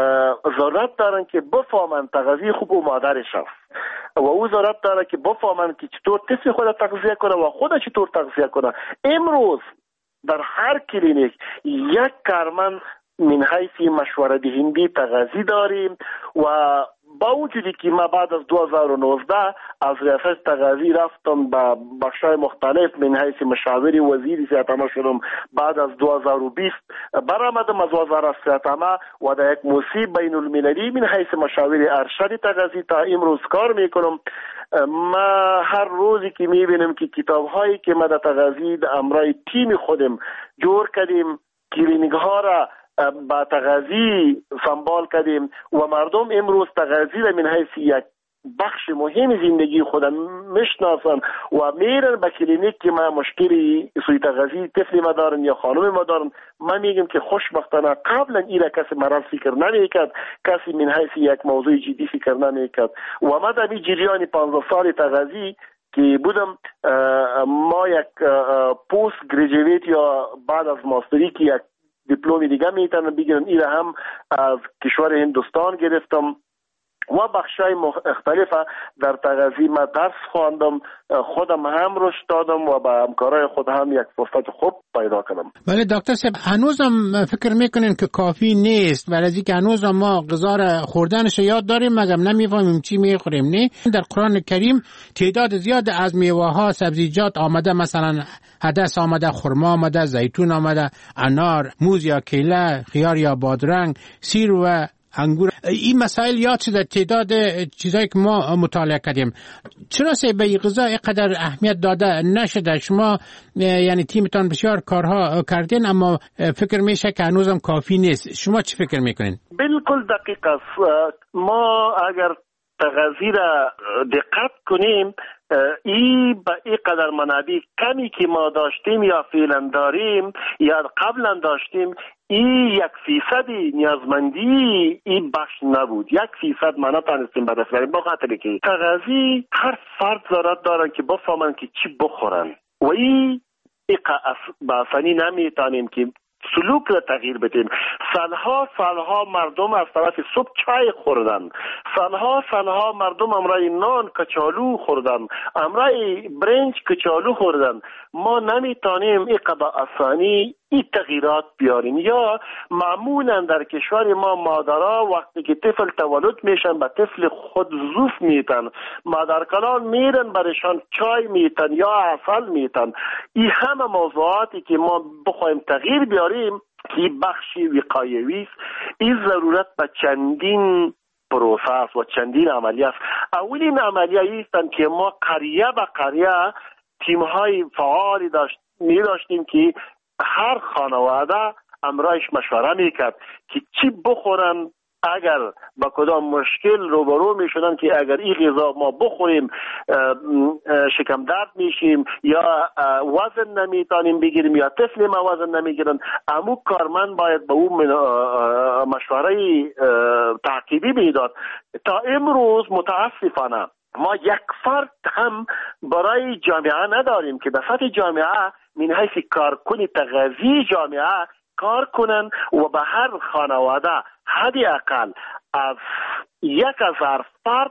ضرورت دارن که بفهمن تغذیه خوب و مادرش است و او ضرورت داره که بفهمن که چطور طفل خود تغذیه کنه و خود چطور تغذیه کنه. امروز در هر کلینیک 1 کارمند من حیث مشوره دهنده تغذیه داریم و با وجودی که ما بعد از 2019 از ریاست تغذیه رفتم به بخشای مختلف من حیث مشاور وزیر صحت شدم، بعد از 2020 برآمدم از وزارت صحت و در یک مصیب بین المللی من حیث مشاور ارشد تغذیه تا امروز کار میکنم. ما هر روزی که میبینم که کتاب هایی که ما در تغذیه در امرای تیم خودم جور کردیم، کلینیک ها را با تغذیه سنبال کردیم و مردم امروز تغذیه من حیث یک بخش مهم زندگی خود میشناسن و میرن به کلینیک که ما مشکلی سوی تغذیه طفل ما دارن یا خانم ما دارن. من میگم که خوشبختانه قبلا ایره کسی مرض فکر نمیکرد، کسی من حیث یک موضوع جدی فکر نمیکرد و ما در این جریان 15 سال تغذیه که بودم ما یک پوست گریجویت یا بعد از ماستری که یک دیپلم دیگه میتونن بگیرن، ایره هم از کشور هندوستان گرفتم و بخشای مختلفه در تغذیه ما درس خواندم، خودم هم رشد دادم و با همکارای خود هم یک فرصت خوب پیدا کردم. ولی دکتر صاحب هنوزم فکر میکنین که کافی نیست؟ ولی از اینکه هنوزم ما غذا را خوردنش یاد داریم مگم نمیفهمیم چی میخوریم. نه در قرآن کریم تعداد زیاد از میوه ها سبزیجات آمده، مثلا عدس آمده، خرما آمده، زیتون آمده، انار، موز یا کیله، خیار یا بادرنگ، سیر و انگور. این مسائل یاد شده، تعداد چیزایی که ما مطالعه کردیم. چرا به این غذا اینقدر اهمیت داده نشده؟ شما یعنی تیمتان بسیار کارها کردین اما فکر میشه که هنوزم کافی نیست. شما چی فکر میکنین؟ بالکل دقیق است. ما اگر تغذیه را دقت کنیم، ای به این قدر منابع کمی که ما داشتیم یا فعلا داریم یا قبلا داشتیم، این 1% نیازمندی این بخش نبود. 1% ما نتانستیم به دست بیاریم، بخاطر که تغذیه هر فرد ضرورت دارن که بفهمن که چی بخورن و این به آسانی نمیتونیم که سلوک را تغییر بدیم. سالها مردم از طرف صبح چای خوردن، سالها مردم امرای نان کچالو خوردن، امرای برنج کچالو خوردن. ما نمیتونیم این به آسانی این تغییرات بیاریم. یا معمولا در کشور ما مادرها وقتی که طفل تولد میشن به طفل خود زوف میتن، مادرکلان میرن برشان چای میتن یا عسل میتن. این همه موضوعاتی که ما بخوایم تغییر بیاریم که بخشی وقایوی است. این ضرورت به چندین پروسه و چندین عملیه است. اولین عملیه ایستن که ما قریه به قریه تیم‌های فعالی داشتیم که هر خانواده امرایش مشوره میکرد که چی بخورن اگر با کدام مشکل روبرو میشدن، که اگر این غذا ما بخوریم شکم درد میشیم یا وزن نمیتونیم بگیریم یا طفل ما وزن نمیگیرن. امو کارمند باید به اون مشوره تعقیبی میداد. تا امروز متاسفانه ما یک فرد هم برای جامعه نداریم که به سطح جامعه من حیث کارکن تغذیه جامعه کار کنن و به هر خانواده حدی اقل از 1000 فرد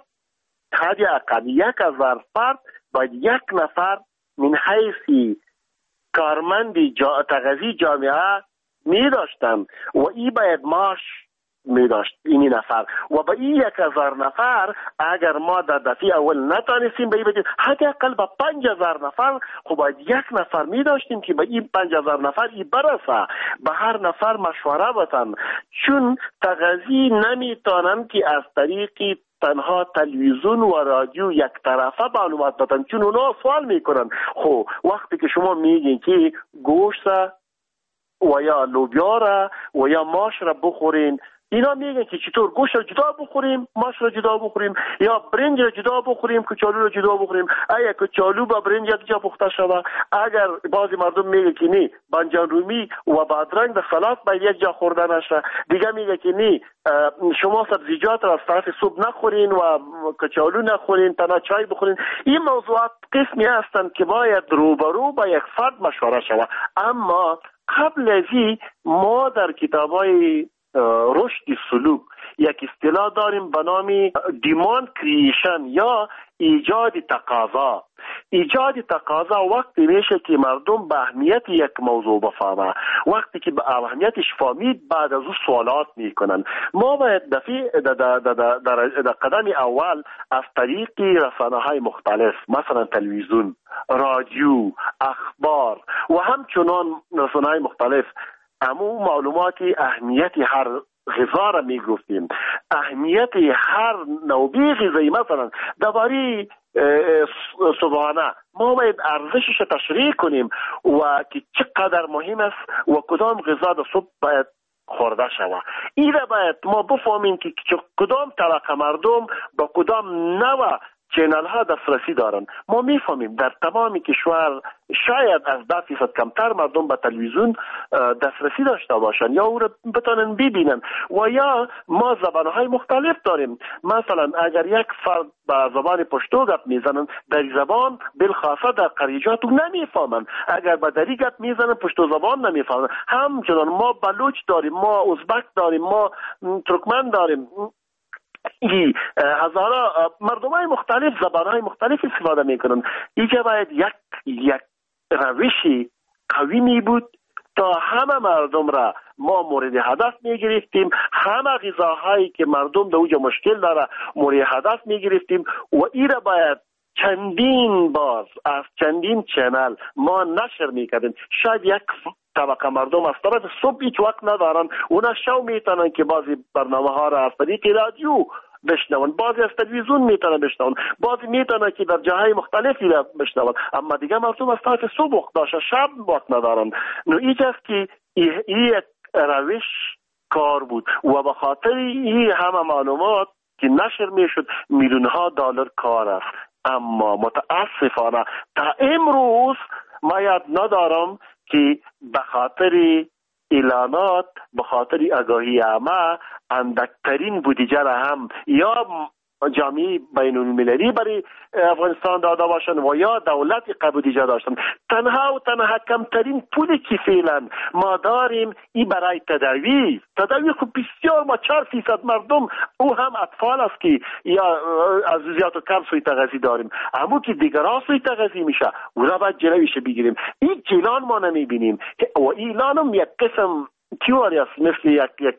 باید یک نفر من حیث کارمند تغذیه جامعه می داشتن و این باید معاش می داشت این نفر. و با این 1000 نفر اگر ما در دفعه اول نتانستیم به این بدیم، حداقل با 5000 نفر خب باید یک نفر می داشتیم که به این 5000 نفر ای برسه، به هر نفر مشوره بتن. چون تغذیه نمیتونن که از طریق تنها تلویزیون و رادیو یک طرفه معلومات دادن، چون اونا سوال میکنن. خب وقتی که شما میگین که گوشت و یا لوبیا را و یا ماش را بخورین، اینا میگن که چطور گوشت را جدا بخوریم، ماش را جدا بخوریم، یا برنج را جدا بخوریم، کچالو را جدا بخوریم. اگه کچالو با برنج یک جا پخته شده، اگر بعضی مردم میگه که نه بانجان رومی و بادرنگ در سالاد باید یک جا خورده نشه، دیگه میگه که نه شما سبزیجات را از طرف صبح نخورین و کچالو نخورین، تنها چای بخورین. این موضوعات قسمی هستند که باید روبرو با یک فرد مشوره شود. اما قبل از این ما در کتابای رشد سلوک یک اصطلاح داریم به نام دیماند کریشن یا ایجاد تقاضا. ایجاد تقاضا وقتی میشه که مردم به اهمیت یک موضوع بفهمه. وقتی که به اهمیتش فهمید بعد از اون سوالات میکنن. ما باید در قدم اول از طریق رسانه‌های مختلف مثلا تلویزیون، رادیو، اخبار و همچنان رسانه‌های مختلف امو معلوماتی اهمیت هر غذا را میگفتیم، اهمیت هر نوع غذایی مثلا درباره صبحانه ما باید ارزشش تشریح کنیم و که چقدر مهم است و کدام غذا در صبح باید خورده شود. این را باید ما بفهمیم که کدام طبقه مردم با کدام نوع چینل ها دسترسی دارن. ما میفهمیم در تمام کشور شاید از 10% کمتر مردم به تلویزیون دسترسی داشته باشن یا او را بتونن ببینن. و یا ما زبانهای مختلف داریم. مثلا اگر یک فرد به زبان پشتو گپ میزنن، در زبان بالخاصه در قریجات نمیفهمن. اگر به دری گپ میزنن پشتو زبان نمیفهمن. همچنان ما بلوچ داریم، ما ازبک داریم، ما ترکمن داریم. هزارا مردمای مختلف زبانهای مختلف استفاده میکنن. اینجا باید یک روشی قوی می بود تا همه مردم را ما مورد هدف میگرفتیم، همه غذاهایی که مردم در اوجا مشکل داره مورد هدف میگرفتیم و این را باید چندین باز از چندین چنل ما نشر میکردیم. شاید یک طبقه مردم از طرف صبح هیچ وقت ندارن، اونا شو میتونن که بعضی برنامه ها را از طریق رادیو بشنون، بعضی از تلویزیون میتونن بشنون، بعضی میتونن که در جاهای مختلفی را بشنون، اما دیگه مردم از طرف صبح وقت داشته شب وقت ندارن. نو اینجاست که این روش کار بود و به خاطر این همه معلومات که نشر میشد میلیون ها دلار کار است. اما متاسفانه تا امروز ما یاد ندارم که به خاطر اعلانات، به خاطر آگاهی عامه اندکترین بودجه را هم یا جامعه بین المللی برای افغانستان داده باشند و یا دولت بودجه داشتند. تنها و تنها کمترین پولی که فعلا ما داریم این برای تداوی خب بسیار ما 4% مردم او هم اطفال است که یا از زیاد و کم سوی تغذیه داریم، اما که دیگران سوی تغذیه میشه او را باید جلویش بگیریم. این جلان ما نمیبینیم و ایلان هم یک قسم تیوری است، مثل یک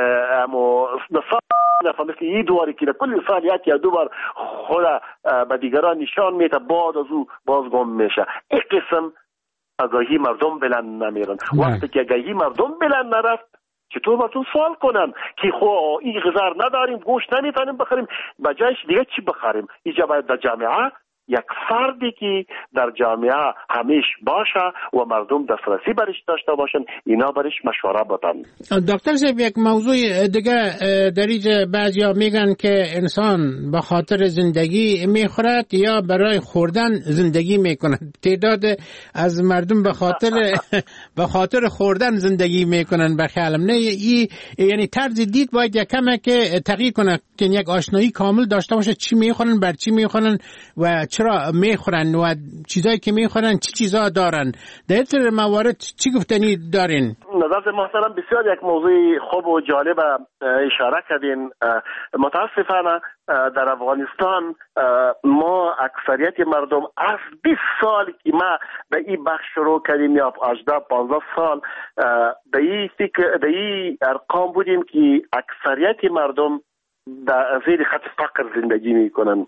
مثل این دواری که کل سال یک یا دو بار خود به دیگران نشان میده، بعد از او بازگم میشه. این قسم آگاهی مردم بلند نمیرن. وقتی که آگاهی مردم بلند نرفت چطور باتون سوال کنن که خو این غذا نداریم، گوشت نمیتونیم بخریم، بجایش دیگه چی بخریم؟ اینجا باید در جامعه یک فردی که در جامعه همیش باشه و مردم دسترسی برش داشته باشن، اینا برش مشوره بدن. دکتر صاحب، یک موضوع دیگه در اینجا بعضیا میگن که انسان به خاطر زندگی میخورد یا برای خوردن زندگی میکند. تعداد از مردم به خاطر خوردن زندگی میکنن. بخیالم نه این یعنی طرز دید باید یک کمه که تغییر کنه که یک آشنایی کامل داشته باشه چی میخورن، بر چی میخورن و چرا میخورن و چیزایی که میخورن چی چیزا دارن. در این موارد چی گفتنی دارین؟ نظر محترم بسیار یک موضوع خوب و جالب اشاره کردین. متاسفانه در افغانستان ما اکثریت مردم از 20 سال که ما به این بخش شروع کردیم یا 18-15 سال به این ارقام بودیم که اکثریت مردم در زیر خط فقر زندگی میکنن.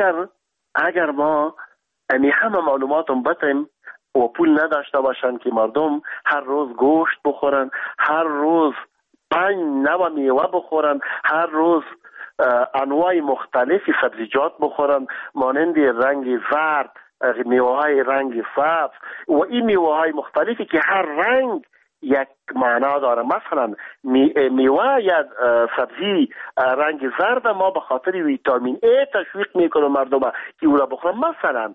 اگر ما همه معلوماتم بتیم و پول نداشته باشن که مردم هر روز گوشت بخورن، هر روز 5 نوع میوه بخورن، هر روز انواع مختلفی سبزیجات بخورن مانند رنگ زرد، میوه های رنگ سبز و این میوه های مختلفی که هر رنگ یک معنا داره. مثلا میوه یا سبزی رنگ زرد ما به خاطر ویتامین ای تشویق میکنه مردم که او را بخورن. مثلا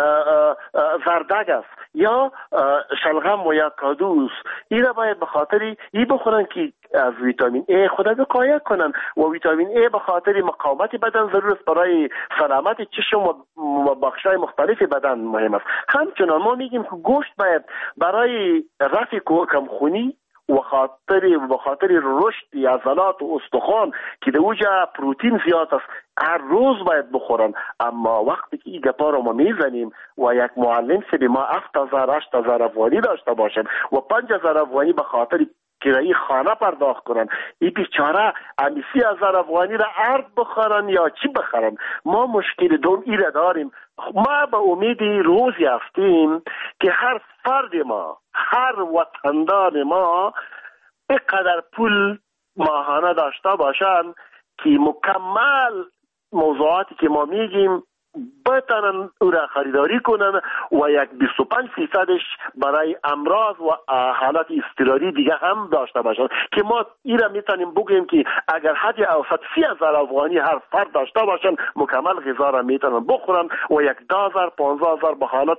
زردک است یا شلغم و یا کادوس، این را باید به خاطر این بخورن که از ویتامین ای خود وقایه کنن و ویتامین ای به خاطر مقاومت بدن ضرورت است، برای سلامت چشم و بخشای مختلف بدن مهم است. همچنان ما میگیم که گوشت باید برای رفع کمخونی و خاطر رشد عضلات و استخوان که در اوجا پروتئین زیاد است هر روز باید بخورن. اما وقتی که این گپا رو ما میزنیم و یک معلم سه به ما 7,000-8,000 افغانی داشته باشن و 5,000 افغانی به خاطر کرایه خانه پرداخت کنن، این بیچاره 30,000 افغانی را ارد بخورن یا چی بخورن؟ ما مشکل دوم ایره داریم. ما به امید روزی هستیم که هر فرد ما، هر وطندان ما اینقدر پول ماهانه داشته باشن که مکمل موضوعاتی که ما میگیم بتونن او را خریداری کنن و یک 25%ش برای امراض و حالات اضطراری دیگه هم داشته باشن که ما این را میتونیم بگیم که اگر حد اوسط 30,000 افغانی هر فرد داشته باشن مکمل غذا را میتونن بخورن و یک 10,000-15,000 به حالات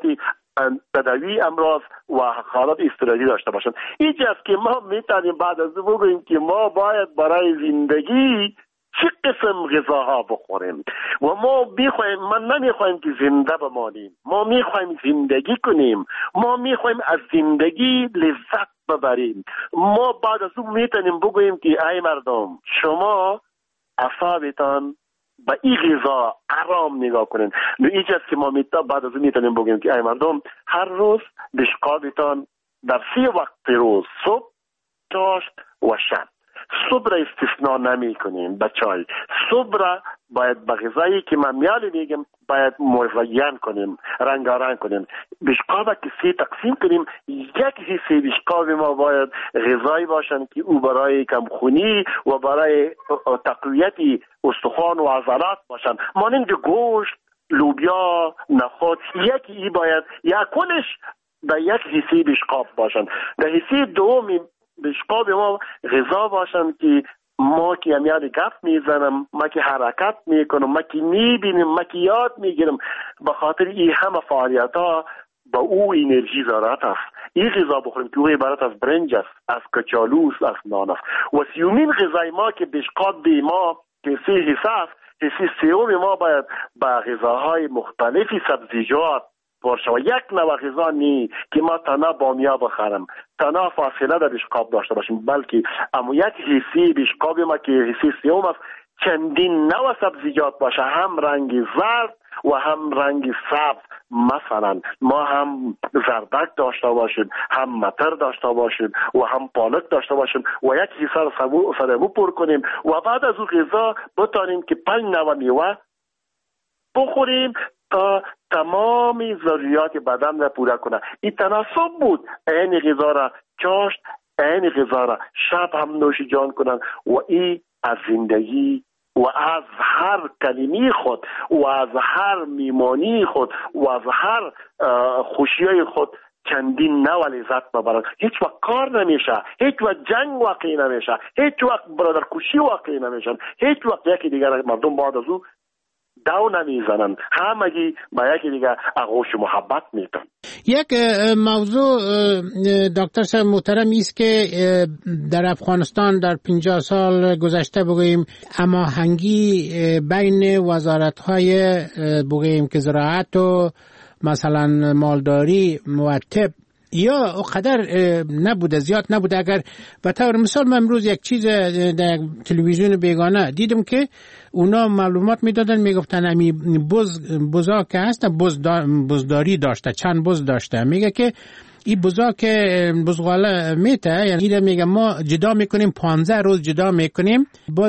تداوی امراض و حالات اضطراری داشته باشن. اینجاست که ما میتونیم بعد از او بگیم که ما باید برای زندگی چه قسم غذاها بخوریم و ما من نمیخوایم که زنده بمانیم، ما میخوایم زندگی کنیم، ما میخوایم از زندگی لذت ببریم. ما بعد از اون میتونیم بگوییم که ای مردم شما اعصابتان به این غذا آرام نگاه کنین. اینجاست که ما بعد از اون میتونیم بگوییم که ای مردم هر روز بشقابتان در 3 وقت روز، صبح، چاشت و شب، صبح را استثناء نمی کنیم به چای. صبح را باید به غذایی که من میالی میگم باید مزین کنیم، رنگارنگ کنیم. بشقاب که 3 تقسیم کنیم، یک حصه بشقاب ما باید غذایی باشن که او برای کمخونی و برای تقویت استخوان و عضلات باشن، مانند گوشت، لوبیا، نخود. یکی باید کلش به یک حصه بشقاب باشن. در حصه دومی بشقاب ما غذا باشن که ما که امیاد گپ میزنم، ما که حرکت میکنم، ما که میبینم، ما که یاد میگیرم، به خاطر این همه فعالیت ها با او انرژی ضرورت است. این غذا بخوریم که او عبارت از برنج است، از کچالو است، از نان است. و سیومین غذای ما که بشقاب بی ما که سه حصه است، حصه سیوم ما باید با غذاهای مختلفی سبزیجات باشه و یک نوع غذا نی که ما تنها بامیا بخورم، تنها فاصله در بشقاب داشته باشیم، بلکه اما یک حصه بشقاب ما که حصه سیوم است چندین نوع سبزیجات باشه، هم رنگ زرد و هم رنگ سبز. مثلا ما هم زردک داشته باشیم، هم متر داشته باشیم و هم پالک داشته باشیم و یک حصه سرمو پر کنیم و بعد از اون غذا بتانیم که 5 نوع میوه بخوریم تا تمام ضروریات بدن را پورا کنه. این تناسب بود. این غذا را چاشت، این غذا را شب هم نوش جان کنن و این از زندگی و از هر کلمه خود و از هر میمانی خود و از هر خوشیای خود چندین نوع لذت ببرن. هیچ وقت کار نمیشه، هیچ وقت جنگ واقعی نمیشه، هیچ وقت برادر کشی واقعی نمیشن، هیچ وقت یکی دیگر مردم بعد از او داو نمیزنن، همگی با یکی دیگر آغوش محبت میتن. یک موضوع دکتر صاحب محترم است که در افغانستان در 50 سال گذشته بگوییم هماهنگی بین وزارت‌های بگوییم که زراعت و مثلا مالداری و طب یا قدر نبوده، زیاد نبوده. اگر به طور مثال من امروز یک چیز در تلویزیون بیگانه دیدم که اونا معلومات میدادن، میگفتن امی بزا که هست بزداری داشته، چند بز داشته. میگه که این بزا که بزغاله میته، یعنی میگه ما جدا میکنیم 15 روز جدا میکنیم،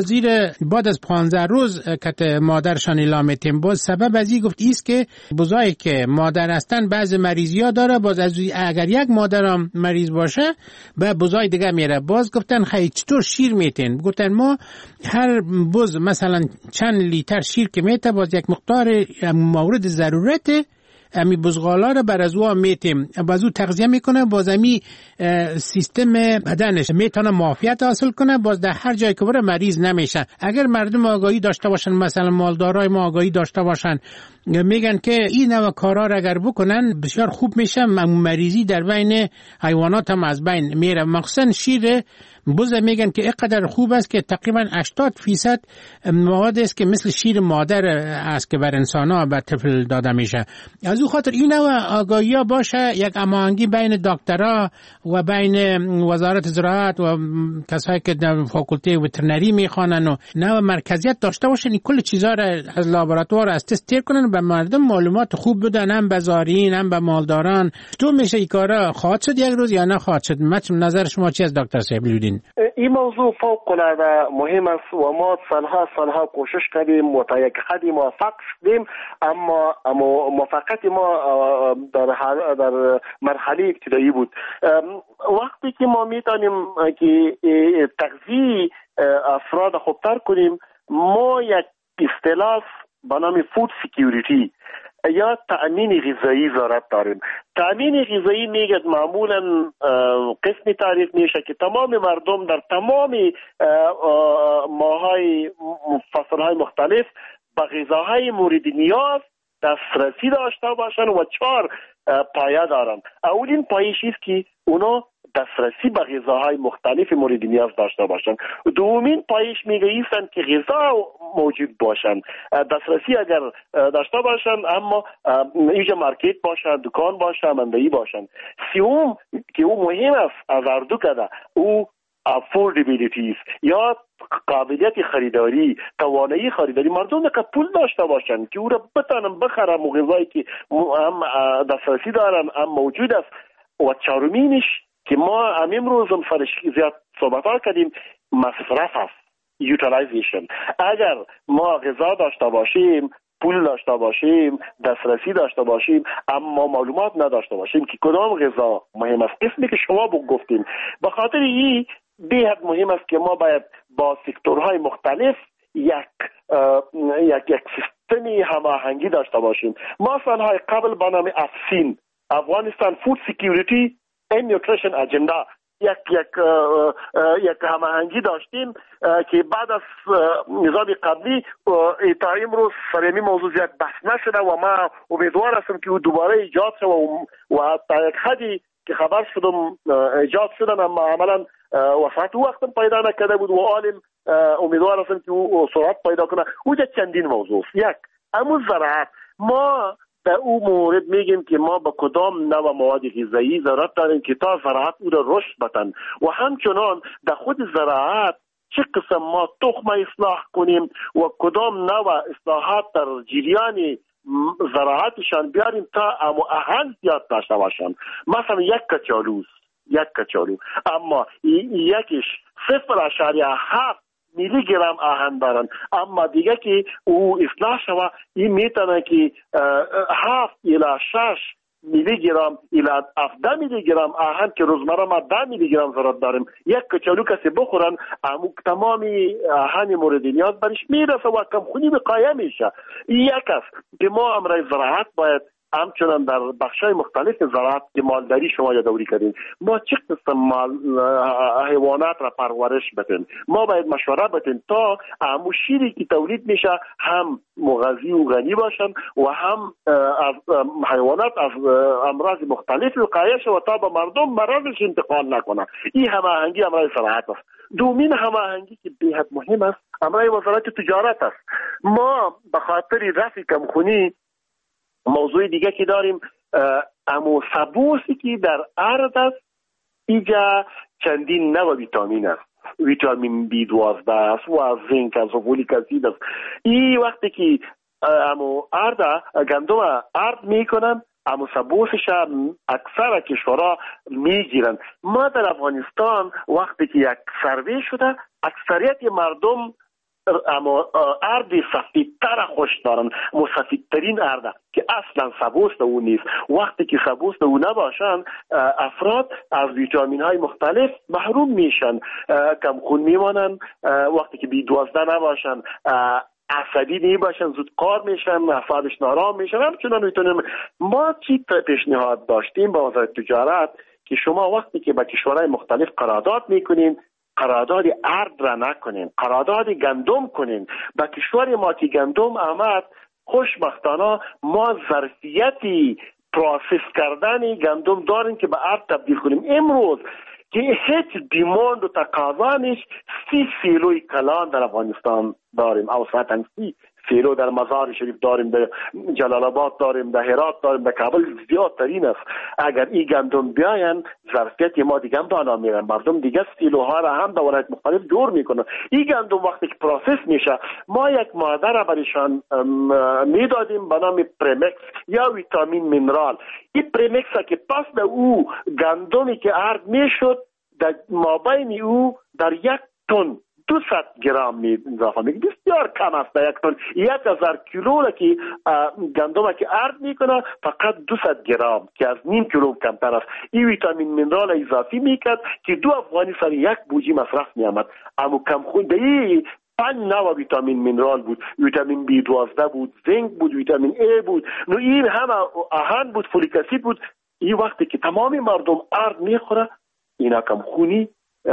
بعد از 15 روز که مادرشان اعلام میتیم. باز سبب از این گفت ایست که بزایی که مادر هستن بعض مریضی ها داره، باز از اگر یک مادرم مریض باشه به بزای دیگه میره. باز گفتن خیلی چطور شیر میتین؟ گفتن ما هر بز مثلا چند لیتر شیر که میته، باز یک مقدار مورد ضرورت امی بزغالا رو بر از او میتیم، باز او تغذیه میکنه، باز امی سیستم بدنش میتونه معافیت حاصل کنه، باز در هر جای که بره مریض نمیشه. اگر مردم آگاهی داشته باشن، مثلا مالدارای ما آگاهی داشته باشن، میگن که این نوع کارا را اگر بکنن بسیار خوب میشه، مریضی در بین حیوانات هم از بین میره. مخصوصا شیر بز میگن که اینقدر خوب است که تقریبا 80% مواد است که مثل شیر مادر است که بر انسان‌ها بر طفل داده میشه. از او خاطر این نوع آگاهی باشه، یک هماهنگی بین دکترها و بین وزارت زراعت و کسایی که در فاکولته وترنری میخوانن و نوع مرکزیت داشته باشن، این کل چیزا را از لابراتوار از تست تیر کنن، به مردم معلومات خوب بدن، هم به زارعین هم به مالداران. تو میشه این کارا خواهد شد یک روز یا نه خواهد شد؟ نظر شما چی است دکتر صاحب لودین؟ این موضوع فوق العاده مهم است و ما سالها کوشش کردیم و تا یک حدی موفق شدیم، اما موفقیت ما در مرحله ابتدایی بود. وقتی که ما میتونیم که تغذیه افراد خوبتر کنیم، ما یک اصطلاح به نام فود سکیوریتی یا تأمین غذایی ضرورت داریم. تأمین غذایی میگه معمولا قسمی تعریف میشه که تمام مردم در تمام ماهای فصلهای مختلف به غذاهای مورد نیاز دسترسی داشته باشن و 4 پایه دارن. اولین پایش است که اونا دسترسی به غذاهای مختلف مورد نیاز داشته باشند. دومین پایش میگه ایستن که غذا موجود باشند، دسترسی اگر داشته باشند اما اینجا مارکت باشند، دکان باشند، مندهی باشند. سوم که او مهم است از هر دو کده، او affordability است یا قابلیت خریداری، توانایی خریداری. مردم که پول داشته باشند که او را بتانن بخرن و غذایی که هم دسترسی دارن هم موجود است. و چهارمینش که ما امروز هم سرش زیاد صحبت کردیم، مصرف است، یوتیلایزیشن. اگر ما غذا داشته باشیم، پول داشته باشیم، دسترسی داشته باشیم، اما معلومات نداشته باشیم که کدام غذا مهم است، قسمی که شما گفتیم، به خاطر این بی‌حد مهم است که ما باید با سکتورهای مختلف یک سیستمی هماهنگی داشته باشیم. ما سالهای قبل با نام افسین، افغانستان فود سکیوریتی and Nutrition Agenda یک هماهنگی داشتیم که بعد از نظام قبلی تا امروز سر موضوع زیاد بحث نشده و ما امیدوار هستم که او دوباره ایجاد شد و تا یک حدی که خبر شدم ایجاد شدن، اما عملا وفات وقتم پیدا نکرده بود و عالم امیدوار هستم که او سرعت پیدا کنه. او چندین موضوع. یک، امون زراعت. ما در او مورد میگیم که ما با کدام نوع مواد غذایی ضرورت داریم که تا زراعت او را رشد بدن و همچنان در خود زراعت چه قسم ما تخم اصلاح کنیم و کدام نوع اصلاحات در جریان زراعتشان بیاریم تا آهن زیاد داشته باشن. مثلا یک کچالو اما یکیش 0.7 میلی گرم آهن دارن، اما دیگه که او اصلاح شوه این میتونه که 7 الی 6 میلی گرم الی 17 میلی گرم آهن که روزمره ما 10 میلی گرم ضرورت داریم. یک کچالو کسی بخورن اما تمامی آهن مورد نیاز برش میرسه و کمخونی بقایه میشه. یک است که ما امرای زراعت باید همچنان در بخشای مختلف زراعت که مالداری شما یادآوری کردین، ما چه قسم حیوانات را پرورش بدیم. ما باید مشوره بدیم تا همون شیری که تولید میشه هم مغذی و غنی باشن و هم از حیوانات از امراض مختلف وقایه شه و تا به مردم مرضش انتقال نکنه. این هماهنگی امرای زراعت است. دومین هماهنگی که بهت مهم است امرای وزارت تجارت است. ما به خاطر رفع کمخونی موضوع دیگه که داریم امو سبوسی که در ارد است، اینجا چندین نوع ویتامین است. ویتامین B12 است و زینک است و فولیک اسید است. این وقتی که امو گندم ارد میکنن امو سبوسش اکثر کشورها میگیرن. ما در افغانستان وقتی که یک سروی شده اکثریت مردم اما ارد سفیدتر خوش دارن، سفیدترین ارد که اصلا سبوست او نیست. وقتی که سبوست او نباشن افراد از ویتامین های مختلف محروم میشن، کمخون میمانن. وقتی که B12 نباشن عصبی نمیباشن، زود کار میشن، اعصابش نارام میشن. همچنان میتونیم ما چی پیشنهاد داشتیم با وزارت تجارت که شما وقتی که با کشورهای مختلف قرارداد میکنین قرارداد ارد را نکنین، قرارداد گندم کنین. با کشور ما که گندم آمد خوشبختانه ما ظرفیتی پروسس کردن گندم داریم که به ارد تبدیل کنیم. امروز که هیچ دیماند و تقاضا نیست 30 سیلوی کلان در افغانستان داریم، اوسطاً 30 سیلو در مزار شریف داریم، در جلال آباد داریم، در هرات داریم، در کابل زیادترین است. اگر این گندم بیاین ظرفیت ما دیگه هم بالا میرن، مردم دیگه سیلوها را هم در ولایت مختلف جور میکنن. این گندم وقتی که پروسس میشه ما یک ماده را برایشان میدادیم به نام پرمکس یا ویتامین مینرال. این پرمکس که پس در او گندمی که ارد میشد در مابین او در 1 تن 200 گرم می اضافه میکنه. بسیار کم است. در 1 تن 1000 کیلو که گندم که ارد میکنه فقط 200 گرم که از نیم کیلو کمتر است. این ویتامین مینرال اضافی میکرد که 2 افغانی سر 1 بوجی مصرف میامد. اما کمخوندگی 5 نوع ویتامین مینرال بود. ویتامین B12 بود، زینک بود، ویتامین A بود، نو این هم آهن بود، فولیک اسید بود. این وقتی که تمام مردم ارد میخوره اینا کمخونی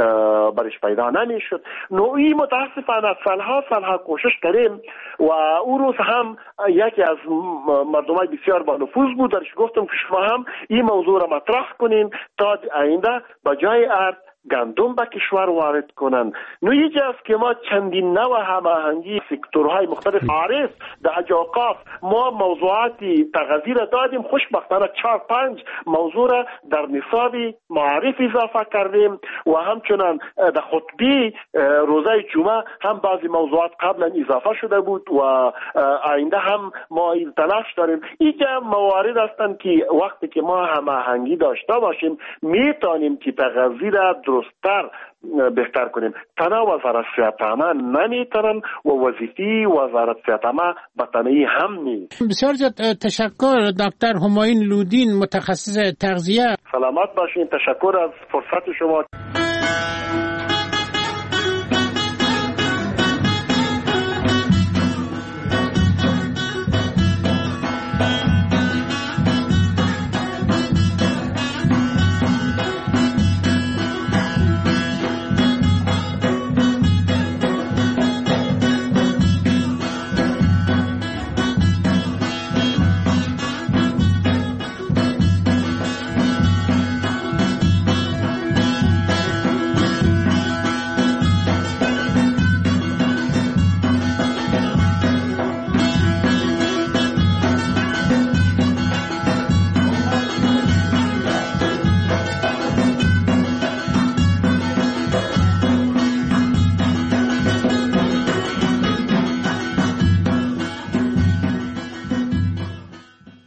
برش پیدا نمیشد. نوعی متاسفانه سالها کوشش کردیم و او روز هم یکی از مردمای بسیار با نفوذ بود درش گفتم که شما هم این موضوع را مطرح کنین تا آینده با جای ارد گندم به کشور وارد کنن. اینجاست که ما چندین نوع هماهنگی سکتورهای مختلف عارف در حج اوقاف ما موضوعاتی تغذیه را دادیم. خوشبختانه 4-5 موضوع را در نصاب معارف اضافه کردیم و همچنان در خطبه روزه جمعه هم بعضی موضوعات قبلا اضافه شده بود و آینده هم ما تلاش داریم. اینجا موارد هستند که وقتی که ما هماهنگی داشته باشیم میتونیم که تغذیه را درست‌تر بهتر کنیم. تنها وزارت صحت عامه نمیتونن و وظیفه وزارت صحت عامه به تنهایی هم نیست. بسیار تشکر دکتر همایون لودین متخصص تغذیه. سلامت باشین. تشکر از فرصت شما.